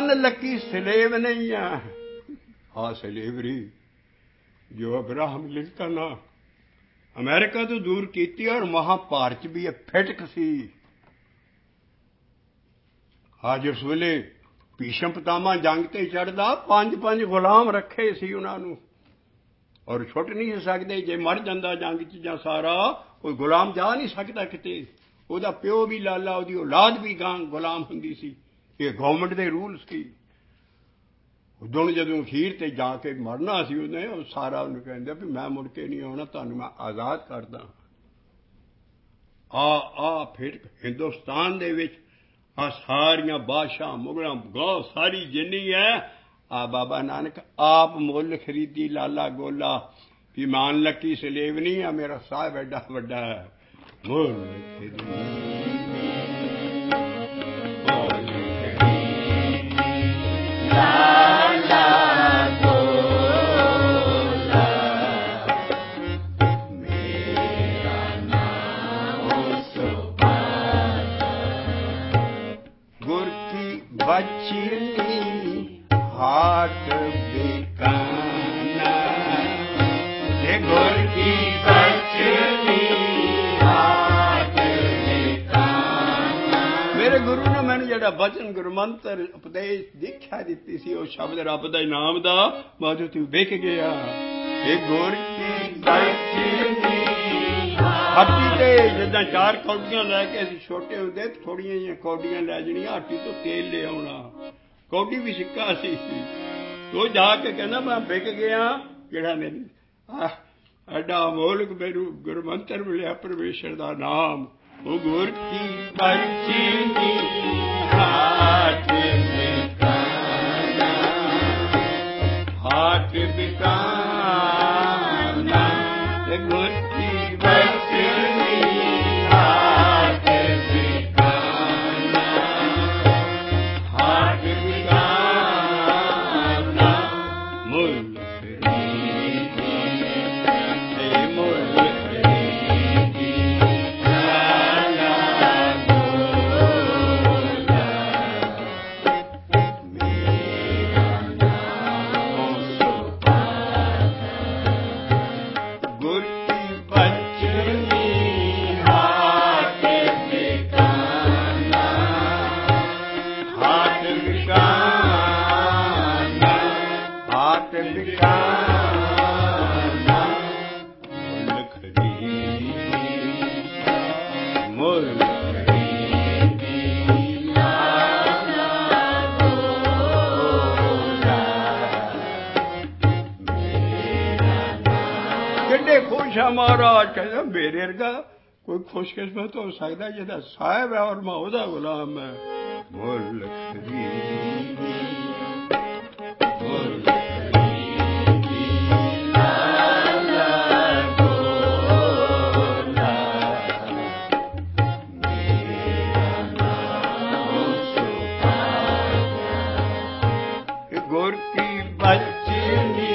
ਮਨ ਲੱਕੀ ਸਲੇਵ ਨਹੀਂ ਆ। ਹਾਂ ਸਲੇਵਰੀ ਜੋ ਅਬਰਾਹਮ ਲਿੰਕਨ ਅਮਰੀਕਾ ਤੋਂ ਦੂਰ ਕੀਤੀ ਔਰ ਮਹਾਭਾਰਤ ਵੀ ਇਹ ਫਿਟਕ ਸੀ। ਅੱਜ ਉਸ ਵੇਲੇ ਭੀਸ਼ਮ ਪਿਤਾਮਾ ਜੰਗ ਤੇ ਚੜ੍ਹਦਾ 5 ਗੁਲਾਮ ਰੱਖੇ ਸੀ ਉਹਨਾਂ ਨੂੰ ਔਰ ਛੁੱਟ ਨਹੀਂ ਸਕਦੇ। ਜੇ ਮਰ ਜਾਂਦਾ ਜੰਗ 'ਚ ਜਾਂ ਸਾਰਾ ਕੋਈ ਗੁਲਾਮ ਜਾ ਨਹੀਂ ਸਕਦਾ ਕਿਤੇ। ਉਹਦਾ ਪਿਓ ਵੀ ਲਾਲਾ ਉਹਦੀ ਔਲਾਦ ਵੀ ਗਾਂ ਗੁਲਾਮ ਹੁੰਦੀ ਸੀ। ਇਹ ਗਵਰਨਮੈਂਟ ਦੇ ਰੂਲ ਸੀ। ਉਦੋਂ ਜਦੋਂ ਅਖੀਰ ਤੇ ਜਾ ਕੇ ਮਰਨਾ ਸੀ ਉਹਨੇ ਉਹ ਸਾਰਾ ਉਹਨੂੰ ਕਹਿੰਦਾ ਵੀ ਮੈਂ ਮੁੜ ਕੇ ਨਹੀਂ ਆਉਣਾ ਤੁਹਾਨੂੰ ਮੈਂ ਆਜ਼ਾਦ ਕਰਦਾ। ਫਿਰ ਹਿੰਦੁਸਤਾਨ ਦੇ ਵਿੱਚ ਆ ਸਾਰੀਆਂ ਬਾਦਸ਼ਾਹ ਮੁਗਲਾਂ ਗੌ ਸਾਰੀ ਜਿੰਨੀ ਹੈ ਆ ਬਾਬਾ ਨਾਨਕ ਆਪ ਮੁੱਲ ਖਰੀਦੀ ਲਾਲਾ ਗੋਲਾ ਵੀ ਮਾਨ ਲੱਕੀ ਸਲੇਵ ਨਹੀਂ ਆ ਮੇਰਾ ਸਾਹਿਬ ਐਡਾ ਵੱਡਾ ਹੈ ਮੁੱਲ ਜਿਹੜਾ ਬਚਨ ਗੁਰਮੰਤਰ ਉਪਦੇਸ਼ ਦੀਖਿਆ ਦਿੱਤੀ ਸੀ ਉਹ ਸ਼ਬਦ ਰੱਬ ਦਾ ਨਾਮ ਦਾ ਮਾਜੋ ਤੂੰ ਵਿਕ ਗਿਆ। ਇਹ ਗੁਰ ਕੀ ਬਚਨੀ ਹੱਟੀ ਤੇ ਜਿੱਦਾਂ 4 ਕੌਡੀਆਂ ਲੈ ਕੇ ਅਸੀਂ ਛੋਟੇ ਹੁੰਦੇ ਥੋੜੀਆਂ ਜਿਹੀਆਂ ਕੌਡੀਆਂ ਲੈ ਜਣੀਆਂ ਹੱਟੀ ਤੋਂ ਤੇਲ ਲੈ ਆਉਣਾ। ਕੌਡੀ ਵੀ ਸਿੱਕਾ ਸੀ। ਉਹ ਜਾ ਕੇ ਕਹਿੰਦਾ ਮੈਂ ਵਿਕ ਗਿਆ ਜਿਹੜਾ ਮੇਰੀ ਐਡਾ ਅਮੋਲਕ ਮੈਨੂੰ ਗੁਰਮੰਤਰ ਮਿਲਿਆ ਪਰਮੇਸ਼ਰ ਦਾ ਨਾਮ। ਉਹ ਗੁਰ ਕੀ ਬਚਨੀ ਹਾਟ ਬਿਕਾਨਾ ਤੇ ਗੁਰ ਕੀ ਬਚਨੀ ਹਾਟ ਬਿਕਾਨਾ ਮੁੱਲ ਮਹਾਰਾਜ ਕਹਿੰਦਾ ਮੇਰੇ ਵਰਗਾ ਕੋਈ ਖੁਸ਼ਕਿਸਮਤ ਹੋ ਸਕਦਾ ਜਿਹਦਾ ਸਾਹਿਬ ਹੈ ਔਰ ਮੈਂ ਉਹਦਾ ਗੁਲਾਮ ਹੈ। ਮੁੱਲ ਗੁਰ ਕੀ ਬਚਨੀ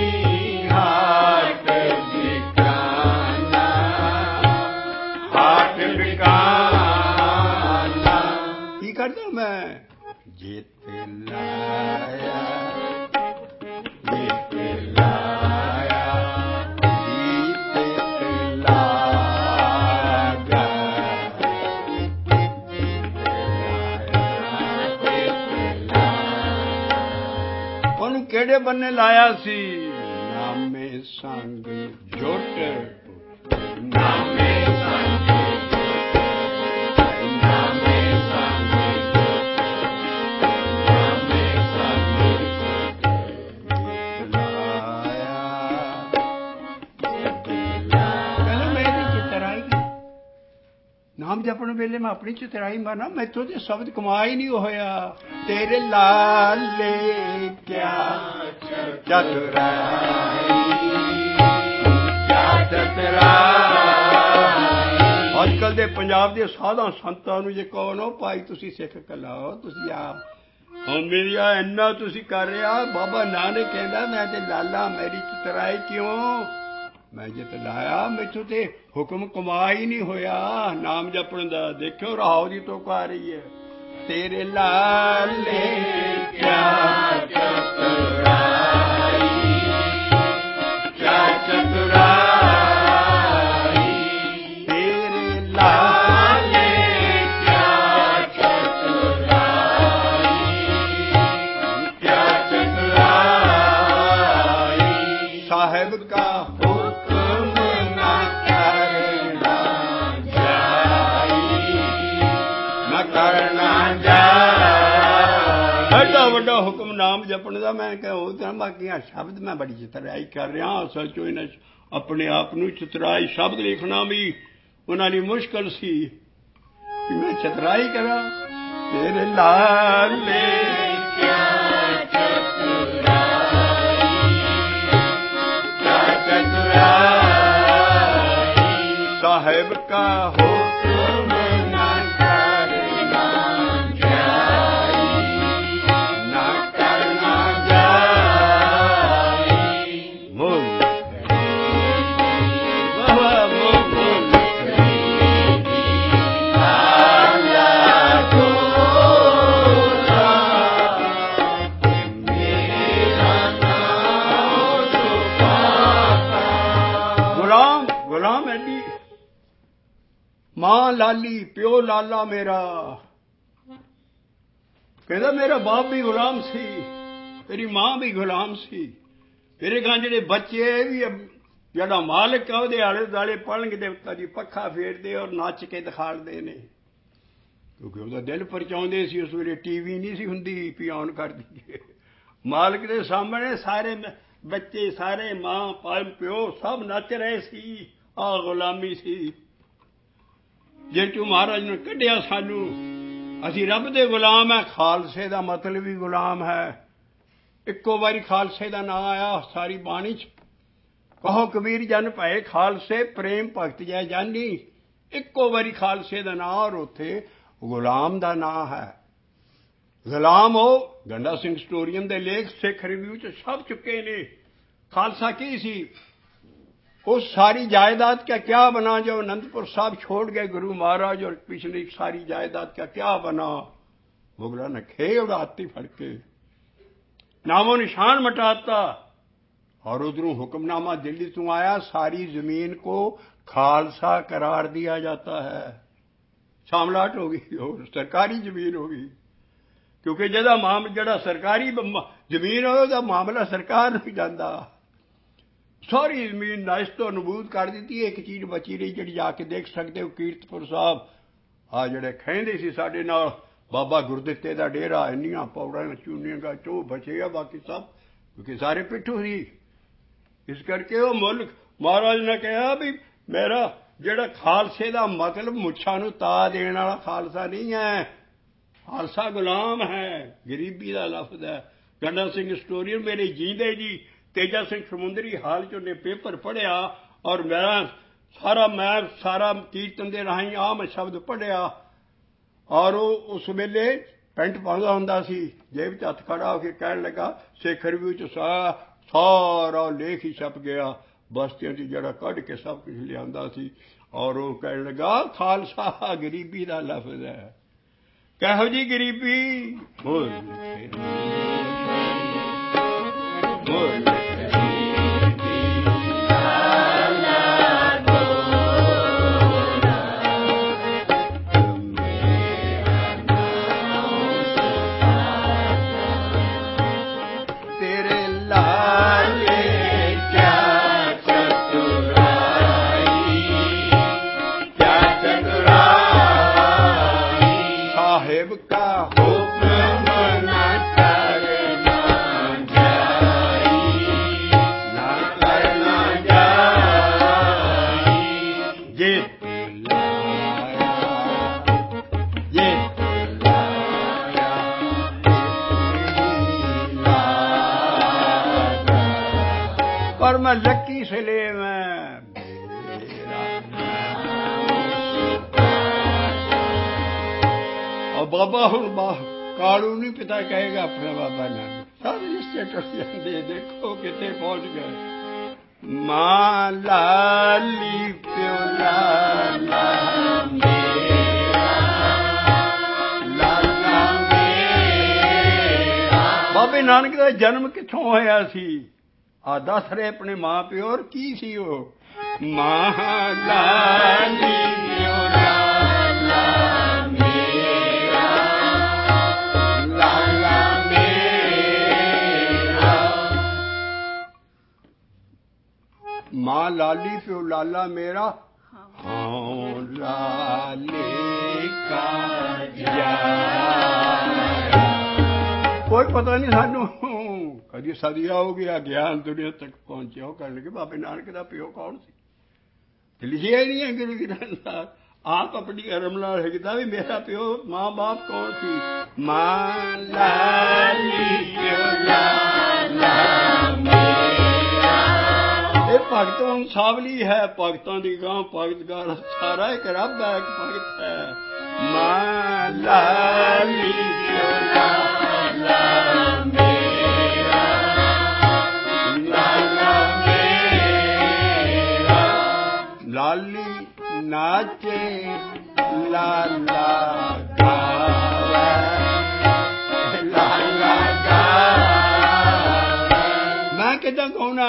ਕੀ ਕਰਦਾ ਮੈਂ ਜਿੱਤ ਲਾਇਆ ਉਹਨੂੰ ਕਿਹੜੇ ਬੰਨੇ ਲਾਇਆ ਸੀ। ਨਾਮੇ ਸੰਗ ਜੁਟ ਨਾਮੇ ਨਾਮ ਜਪਣ ਵੇਲੇ ਮੈਂ ਆਪਣੀ ਚਤੁਰਾਈ ਮਾਨਾ ਮੈਥੋਂ ਤੇ ਸ਼ਬਦ ਕਮਾ ਹੀ ਨਹੀਂ ਹੋਇਆ। ਤੇਰੇ ਲਾਲੇ ਕਿਆ ਚਤੁਰਾਈ ਕਿਆ ਚਤੁਰਾਈ। ਅੱਜ ਕੱਲ੍ਹ ਦੇ ਪੰਜਾਬ ਦੇ ਸਾਧਾਂ ਸੰਤਾਂ ਨੂੰ ਜੇ ਕਹੋ ਨਾ ਭਾਈ ਤੁਸੀਂ ਸਿੱਖ ਕਲਾਓ ਤੁਸੀਂ ਆਪ ਹੁਣ ਮੇਰੀ ਇੰਨਾ ਤੁਸੀਂ ਕਰ ਰਿਹਾ। ਬਾਬਾ ਨਾਨਕ ਕਹਿੰਦਾ ਮੈਂ ਤੇ ਲਾਲਾ ਮੇਰੀ ਚਤੁਰਾਈ ਕਿਉਂ ਮੈਂ ਜਿੱਤ ਲਾਇਆ ਮੈਥੋਂ ਤੇ ਹੁਕਮ ਕਮਾ ਹੀ ਨਹੀਂ ਹੋਇਆ ਨਾਮ ਜਪਣ ਦਾ। ਦੇਖਿਓ ਰਾਹੋਂ ਦੀ ਤੋਕ ਆ ਰਹੀ ਹੈ तेरे लाले क्या ਵੱਡਾ ਹੁਕਮ ਨਾਮ ਜਪਣ ਦਾ। ਮੈਂ ਕਿਹਾ ਉਹ ਤਾਂ ਬਾਕੀਆਂ ਸ਼ਬਦ ਮੈਂ ਬੜੀ ਚਤਰਾਈ ਕਰ ਰਿਹਾ। ਅਸਲ ਚੋਂ ਇਹਨਾਂ ਆਪਣੇ ਆਪ ਨੂੰ ਚਤਰਾਈ ਸ਼ਬਦ ਲਿਖਣਾ ਵੀ ਉਹਨਾਂ ਲਈ ਮੁਸ਼ਕਲ ਸੀ ਕਿ ਮੈਂ ਚਤਰਾਈ ਕਰਾਂ। ਤੇਰੇ ਲਾਲੇ ਕਿਆ ਚਤਰਾਈ ਸਾਹਿਬ ਕਾ ਹੁਕਮ ਨਾ ਕਰਨਾ मां लाली प्यो लाला मेरा। कहता मेरा बाप भी गुलाम सी, तेरी मां भी गुलाम सी, तेरे गां ਜਿਹੜੇ ਬੱਚੇ ਵੀ ਜਿਹੜਾ ਮਾਲਕ ਆ ਉਹਦੇ ਆਲੇ ਦੁਆਲੇ ਪੜਨਗੇ ਤੇ ਕਦੀ ਪੱਖਾ ਫੇਰਦੇ ਔਰ ਨੱਚ ਕੇ ਦਿਖਾੜਦੇ ਨੇ ਕਿਉਂਕਿ ਉਹਦਾ ਦਿਲ ਪਰਚਾਉਂਦੇ ਸੀ। ਉਸ ਵੇਲੇ ਟੀਵੀ ਨਹੀਂ ਸੀ ਹੁੰਦੀ ਵੀ ਆਨ ਕਰ ਦਈਏ। ਮਾਲਕ ਦੇ ਸਾਹਮਣੇ ਸਾਰੇ ਬੱਚੇ ਸਾਰੇ ਮਾਂ ਪਿਓ ਸਭ ਨੱਚ ਰਹੇ ਸੀ। ਆਹ ਗੁਲਾਮੀ ਸੀ ਜਿਹ ਚੋਂ ਮਹਾਰਾਜ ਨੇ ਕੱਢਿਆ ਸਾਨੂੰ। ਅਸੀਂ ਰੱਬ ਦੇ ਗੁਲਾਮ ਹੈ। ਖਾਲਸੇ ਦਾ ਮਤਲਬ ਵੀ ਗੁਲਾਮ ਹੈ। ਇੱਕੋ ਵਾਰੀ ਖਾਲਸੇ ਦਾ ਨਾਂ ਆਇਆ ਸਾਰੀ ਬਾਣੀ 'ਚ। ਕਹੋ ਕਬੀਰ ਜਨ ਭਏ ਖਾਲਸੇ ਪ੍ਰੇਮ ਭਗਤ ਜੈ ਜਾਨੀ। ਇੱਕੋ ਵਾਰੀ ਖਾਲਸੇ ਦਾ ਨਾਂ ਔਰ ਉੱਥੇ ਗੁਲਾਮ ਦਾ ਨਾਂ ਹੈ। ਗੁਲਾਮ ਉਹ ਗੰਡਾ ਸਿੰਘ ਸਟੋਰੀਅਨ ਦੇ ਲੇਖ ਸਿੱਖ ਰਿਵਿਊ 'ਚ ਛਪ ਚੁੱਕੇ ਨੇ। ਖਾਲਸਾ ਕੀ ਸੀ? उस सारी जायदाद का क्या बना जो अनंतपुर साहब छोड़ गए गुरु महाराज और पिछली सारी जायदाद का क्या बना? मुगलों ने खे उड़ाती फड़ के नामो निशान मटाता और उधरों हुक्मनामा दिल्ली से आया सारी जमीन को खालसा करार दिया जाता है। शामलाट हो गई और सरकारी जमीन हो गई क्योंकि जदा जड़ा सरकारी जमीन हो मामला सरकार नहीं जाता। सारी ਜ਼ਮੀਨ ਨਾਇਸ ਤੋਂ ਨਬੂਦ ਕਰ ਦਿੱਤੀ। ਇੱਕ ਚੀਜ਼ ਬਚੀ ਰਹੀ ਜਿਹੜੀ ਜਾ ਕੇ ਦੇਖ ਸਕਦੇ ਹੋ ਕੀਰਤਪੁਰ ਸਾਹਿਬ। ਆ ਜਿਹੜੇ ਖਹਿੰਦੇ ਸੀ ਸਾਡੇ ਨਾਲ ਬਾਬਾ ਗੁਰਦਿੱਤੇ ਦਾ ਡੇਰਾ ਇੰਨੀਆਂ ਪੌੜਾਂ ਚੂਨੀਆਂ ਦਾ ਚੋ ਬਚੇ ਆ ਬਾਕੀ ਸਭ ਕਿਉਂਕਿ ਸਾਰੇ ਪਿੱਠੂ ਸੀ। ਇਸ ਕਰਕੇ ਉਹ ਮੁਲਕ ਮਹਾਰਾਜ ਨੇ ਕਿਹਾ ਵੀ ਮੇਰਾ ਜਿਹੜਾ ਖਾਲਸੇ ਦਾ ਮਤਲਬ ਮੁੱਛਾਂ ਨੂੰ ਤਾ ਦੇਣ ਵਾਲਾ ਖਾਲਸਾ ਨਹੀਂ ਹੈ। ਖਾਲਸਾ ਗੁਲਾਮ ਹੈ। ਗਰੀਬੀ ਦਾ ਲਫ਼ਜ਼ ਹੈ। ਗੰਡਾ ਸਿੰਘ ਸਟੋਰੀਅਨ ਮੇਰੇ ਜੀਂਦੇ ਜੀ ਤੇਜਾ ਸਿੰਘ ਸਮੁੰਦਰੀ ਹਾਲ 'ਚ ਉਹਨੇ ਪੇਪਰ ਪੜ੍ਹਿਆ ਔਰ ਮੈਂ ਸਾਰਾ ਕੀਰਤਨ ਦੇ ਰਾਹੀਂ ਆਹ ਮੈਂ ਸ਼ਬਦ ਪੜ੍ਹਿਆ ਔਰ ਉਹ ਉਸ ਵੇਲੇ ਪੈਂਟ ਪਾਉਂਦਾ ਹੁੰਦਾ ਸੀ। ਜੇਬ 'ਚ ਹੱਥ ਖੜਾ ਹੋ ਕੇ ਕਹਿਣ ਲੱਗਾ ਸਿੱਖ ਰਿਵਿਊ 'ਚ ਸਾਰਾ ਲੇਖ ਹੀ ਛਪ ਗਿਆ ਬਸਤੀਆਂ 'ਚ ਜਿਹੜਾ ਕੱਢ ਕੇ ਸਭ ਕੁਝ ਲਿਆਂਦਾ ਸੀ ਔਰ ਉਹ ਕਹਿਣ ਲੱਗਾ ਖਾਲਸਾ ਗਰੀਬੀ ਦਾ ਲਫ਼ਜ਼ ਹੈ। ਕਿਹੋ ਜਿਹੀ ਗਰੀਬੀ? पर मैं लक्की से ले और बाबा हूँ कालू नहीं पिता कहेगा अपने बाबा नाम सारे स्टेटस दे देखो कितने पहुंच गए। माँ लाली प्यो लाला मेरा लाला ਬਾਬੇ ਨਾਨਕ ਦਾ ਜਨਮ ਕਿੱਥੋਂ ਹੋਇਆ ਸੀ? ਆ ਦੱਸ ਰਹੇ ਆਪਣੇ ਮਾਂ ਪਿਓ। ਔਰ ਕੀ ਸੀ ਉਹ? ਮਾਂ ਲਾਲੀ माँ लाली प्यो लाला मेरा। हाँ लाले का कोई पता नहीं सानू कभी सदिया हो गया ज्ञान दुनिया तक पहुंचे। हो कर लगे बाबे नानक का प्यो कौन सी? लिखिया ही नहीं है गुरु ग्रंथ। आप अपनी अरम नाल लिखता भी मेरा प्यो माँ बाप कौन सी? माँ लाली प्यो लाला भगत हम सावली है। भगतों की गांव भगत गाल सारा एक रब है, एक भगत है। मां लाली लाला मेरा, लाला मेरा। लाली नाचे लाला गावे, लाला गावे। मैं किदा गाना?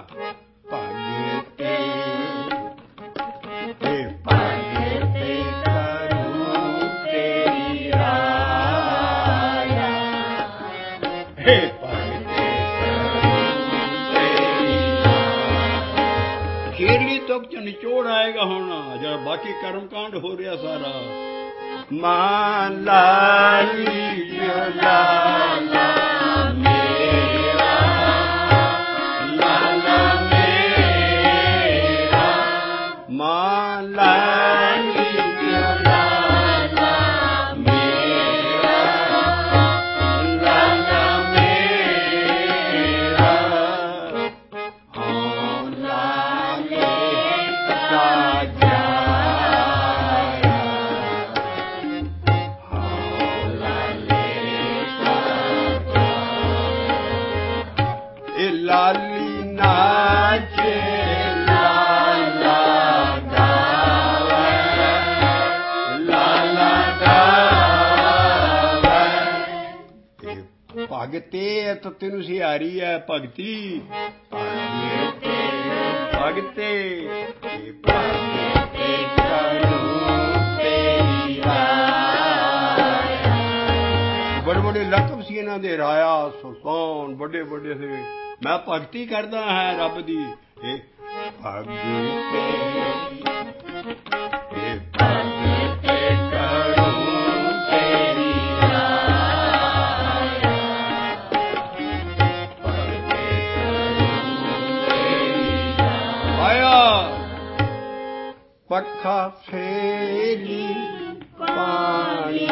खीरली तुक च निचोड़ आएगा होना जरा बाकी कर्म कांड हो रहा सारा। मां लाली लाला मेरा, लाला मेरा। मां लाली लाला मेरा, लाला मेरा। हाँ लाले का जाया, हाँ लाले का जाया। ए लाली नाचे लाला गावे, लाला गावे। भगते तो तेन सिहारी है भगती। भगते भगते भगते करूं तेरी राया। बड़े बड़े लकब सी इन्हां दे, राया सुल्तान बड़े बड़े से। मैं भगती करदा है रब दी। भगते भगते करूं तेरी राया, भगते करूं तेरी राया। आया पक्खा फेरी पानी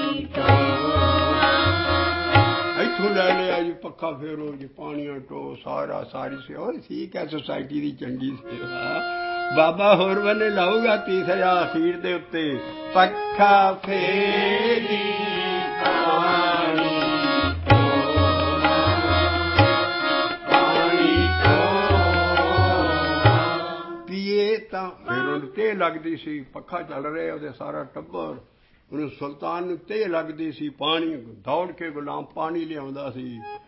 इथों ले लिया जी। पक्खा फेरो जी पानिया टो सारा सारी सेवा ठीक है। सोसाइटी की चंगी सेवा बाबा होर बने लाऊगा 30,000 अखीर दे उत्ते। पक्खा फेरी पानी पानी पिए तां फिर उन्हें ते लगदी सी। पक्खा चल रहा ਉਹਦੇ सारा टब्बर। ਉਹਨੂੰ सुल्तान ਨੂੰ ते लगदी सी। पानी दौड़ के गुलाम पानी लियाਉਂਦਾ ਸੀ।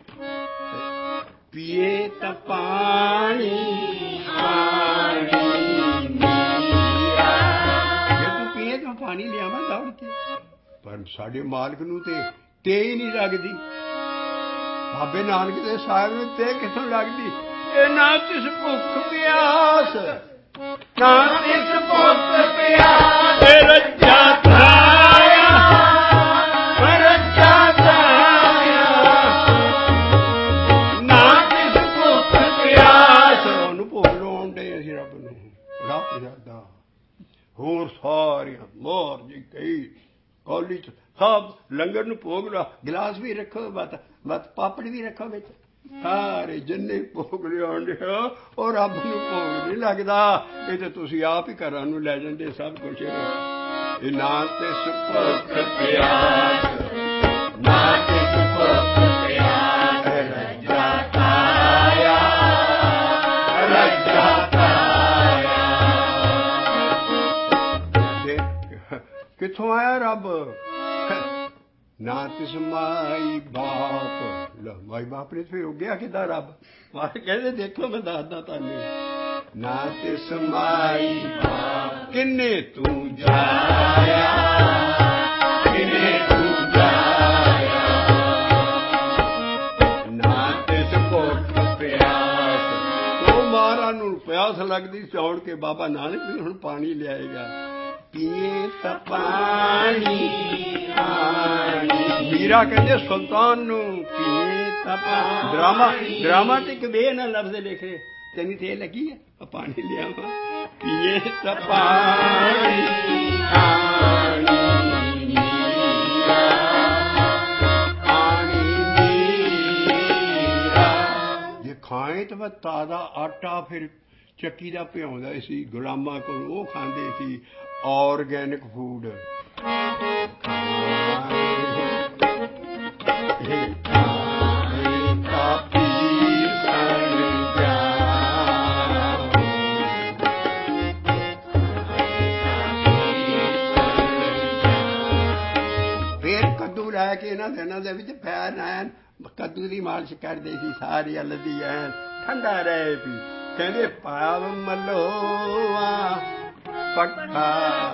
पिए तां पानी पानी मीरा। जे तू पिए तां पानी लियावां दौड़ के। पर साडे मालक ਨੂੰ ਤੇ ਹੀ ਨਹੀਂ ਲੱਗਦੀ। ਬਾਬੇ ਨਾਨਕ ਦੇ ਸਾਹਿਬ ਨੂੰ ਤੇ ਕਿੱਥੋਂ ਲੱਗਦੀ? ਇਹ ਨਾ ਤਿਸ ਭੁੱਖ ਪਿਆਸ, ਨਾ ਤਿਸ ਭੁੱਖ ਪਿਆਸ ਰੱਜਾ ਧਾਇਆ, ਰੱਜਾ ਧਾਇਆ। ਨਾ ਤਿਸ ਭੁੱਖ ਪਿਆਸ। ਉਹਨੂੰ ਭੁੱਖ ਲਾਉਣ ਦੇ ਅਸੀਂ ਰੱਬ ਨੂੰ। ਰੱਬ ਸਾਡਾ ਹੋਰ ਸਾਰੀਆਂ ਮੋਰ ਜੀ ਕਈ ਕੌਲੀ ਚ ਸਭ ਲੰਗਰ ਨੂੰ ਭੋਗ ਲਾ। ਗਿਲਾਸ ਵੀ ਰੱਖੋ, ਮਤ ਪਾਪੜ ਵੀ ਰੱਖੋ ਵਿੱਚ। ਸਾਰੇ ਜਿੰਨੇ ਭੋਗ ਲਿਆਉਂਦੇ ਹੋ ਉਹ ਰੱਬ ਨੂੰ ਭੋਗ ਨਹੀਂ ਲੱਗਦਾ। ਇਹ ਤਾਂ ਤੁਸੀਂ ਆਪ ਹੀ ਘਰਾਂ ਨੂੰ ਲੈ ਜਾਂਦੇ ਸਭ ਕੁਛ। ਇਹ ਨਾ ਤੇ ਭੁੱਖ ਪਿਆਸ, ਨਾ ਤੇ ਭੁੱਖ ਪਿਆਸ ਰੱਜਾ ਧਾਇਆ, ਰੱਜਾ ਧਾਇਆ। ਕਿੱਥੋਂ ਆਇਆ ਰੱਬ? ना तिस माई बाप। लो माई बाप ने फिर हो गया किदा रब मारे कहते देखो मैं दसदा तुहानू ना तिस माई बाप किन्ने तू जाया किन्ने तू जाया ना तिस भुख प्यास। तो महाराज नूं प्यास लगदी चौड़ के बाबा नानक भी हुण पानी लियाएगा पिए तां पानी मीरा कहते सुल्तान नूं पिए तां ड्रामा ते कदे ना लफ्ज़ लिखे तेन ते लगी है पानी लियावा पिए तां पानी जे खाए तो मैं ताज़ा आटा फिर ਚੱਕੀ ਦਾ ਭਿਉਂਦਾ ਸੀ ਗੁਲਾਮਾਂ ਕੋਲ ਉਹ ਖਾਂਦੇ ਸੀ ਆਰਗੈਨਿਕ ਫੂਡ ਫਿਰ ਕੱਦੂ ਲੈ ਕੇ ਇਹਨਾਂ ਦਿਨਾਂ ਦੇ ਵਿੱਚ ਪੈਰ ਐਨ ਕੱਦੂ ਦੀ ਮਾਲਿਸ਼ ਕਰਦੇ ਸੀ ਸਾਰੀ ਲੱਦੀ ਐਨ ਠੰਡਾ ਰਹੇ ਵੀ ਕਹਿੰਦੇ ਪਾਵ ਮਲੋਆ ਪੱਖਾ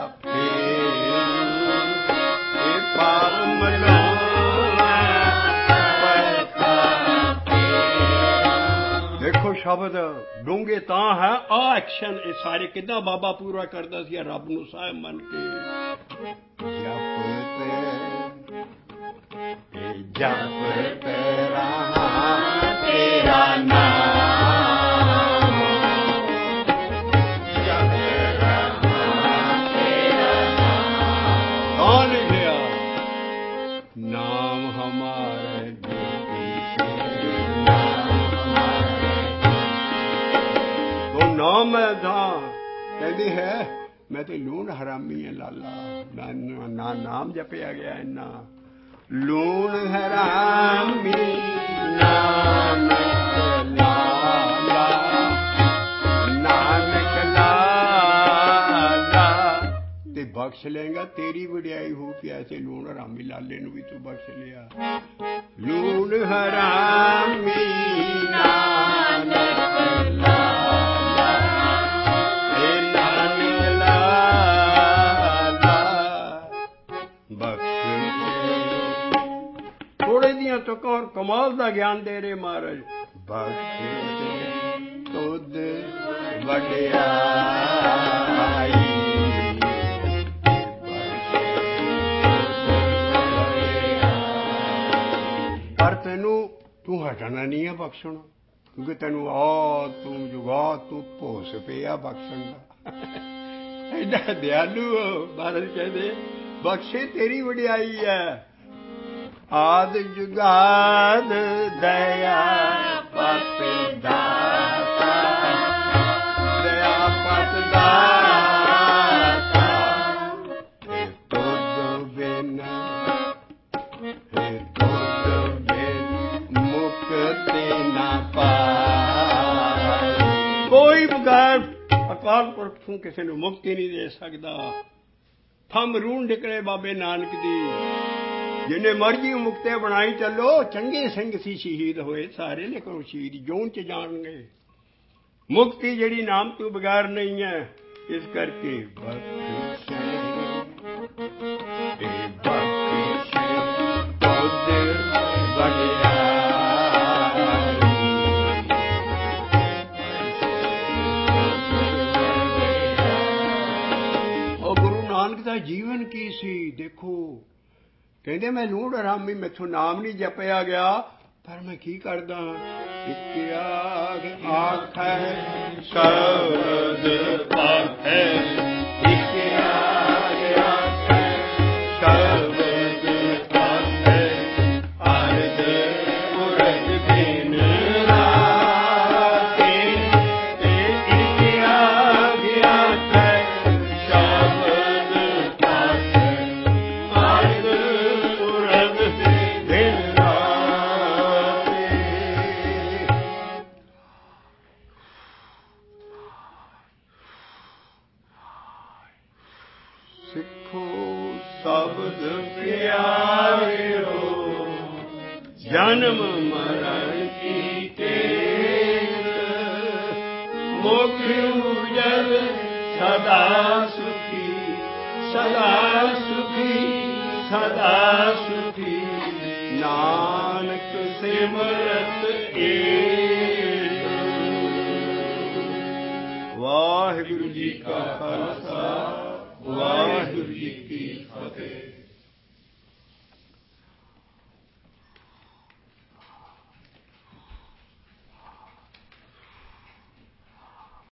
ਫੇਰ ਪਾਵ ਮਲੋਆ ਪੱਖਾ ਫੇਰ। ਦੇਖੋ ਸ਼ਬਦ ਡੂੰਘੇ ਤਾਂ ਹੈ ਆ ਐਕਸ਼ਨ ਇਹ ਸਾਰੇ ਕਿੱਦਾਂ ਬਾਬਾ ਪੂਰਾ ਕਰਦਾ ਸੀ ਰੱਬ ਨੂੰ ਸਾਹਿਬ ਮੰਨ ਕੇ ਜਪ ਤੇਰਾ ਤੇਰਾ ਨਾਮ कौन लिखा नाम हमारे तो नाम है था कहती है मैं तो लूण हरामी है लाला ना नाम जपया गया इन्ना लूण हरामी नाम लाला नानक लाला ते बख्श लेगा तेरी वड्याई हो प्यासे लूण हरामी लाले नूं भी तू बख्श लिया लूण हरामी नानक लाला हे नानक लाला बख्श थोड़े दियां तो कौन कमाल दा ज्ञान दे रहे महाराज बख्श तुद वड्याई पर तेनू तू हटना नहीं है बख्शण क्योंकि तेनू तू जुगा तू भोस पिया बख्शण का एडा दयालु महाराज कहते बख्शे तेरी वड्याई है आद जुगाद दया पत दाता दया पत दाता हे तुद बिन मुक्ति न पाई कोई बगैर अकाल पुरख तू किसी नूं मुक्ति नहीं दे सकदा थम रूण निकले बाबे नानक दी जिन्हें मर्जी मुक्ते बनाई चलो चंगे सिंह सी शहीद होए सारे लेकिन शहीद जोन च जान गए मुक्ति जड़ी नाम तू बगैर नहीं है इस करके गुरु नानक दा जीवन की सी देखो कहते मैं लूण हरामी मैथों नाम नहीं जपया गया पर मैं की करदा इक आखै शब्द पाखै इक आखै शब्द पाखै अर्ध पुरख दिन राते इक आखै शब्द पाखै अर्ध सिखो ਸ਼ਬਦ ਪਿਆਰਿਓ ਜਨਮ ਮਰਨ ਕੀ ਤੇਗ ਮੁਖ ਉਜਲ ਸਦਾ ਸੁਖੀ ਸਦਾ ਸੁਖੀ ਸਦਾ ਸੁਖੀ ਨਾਨਕ ਸਿਮਰਤ ਏਕ ਵਾਹਿਗੁਰੂ ਜੀ ਕਾ ਖਾਲਸਾ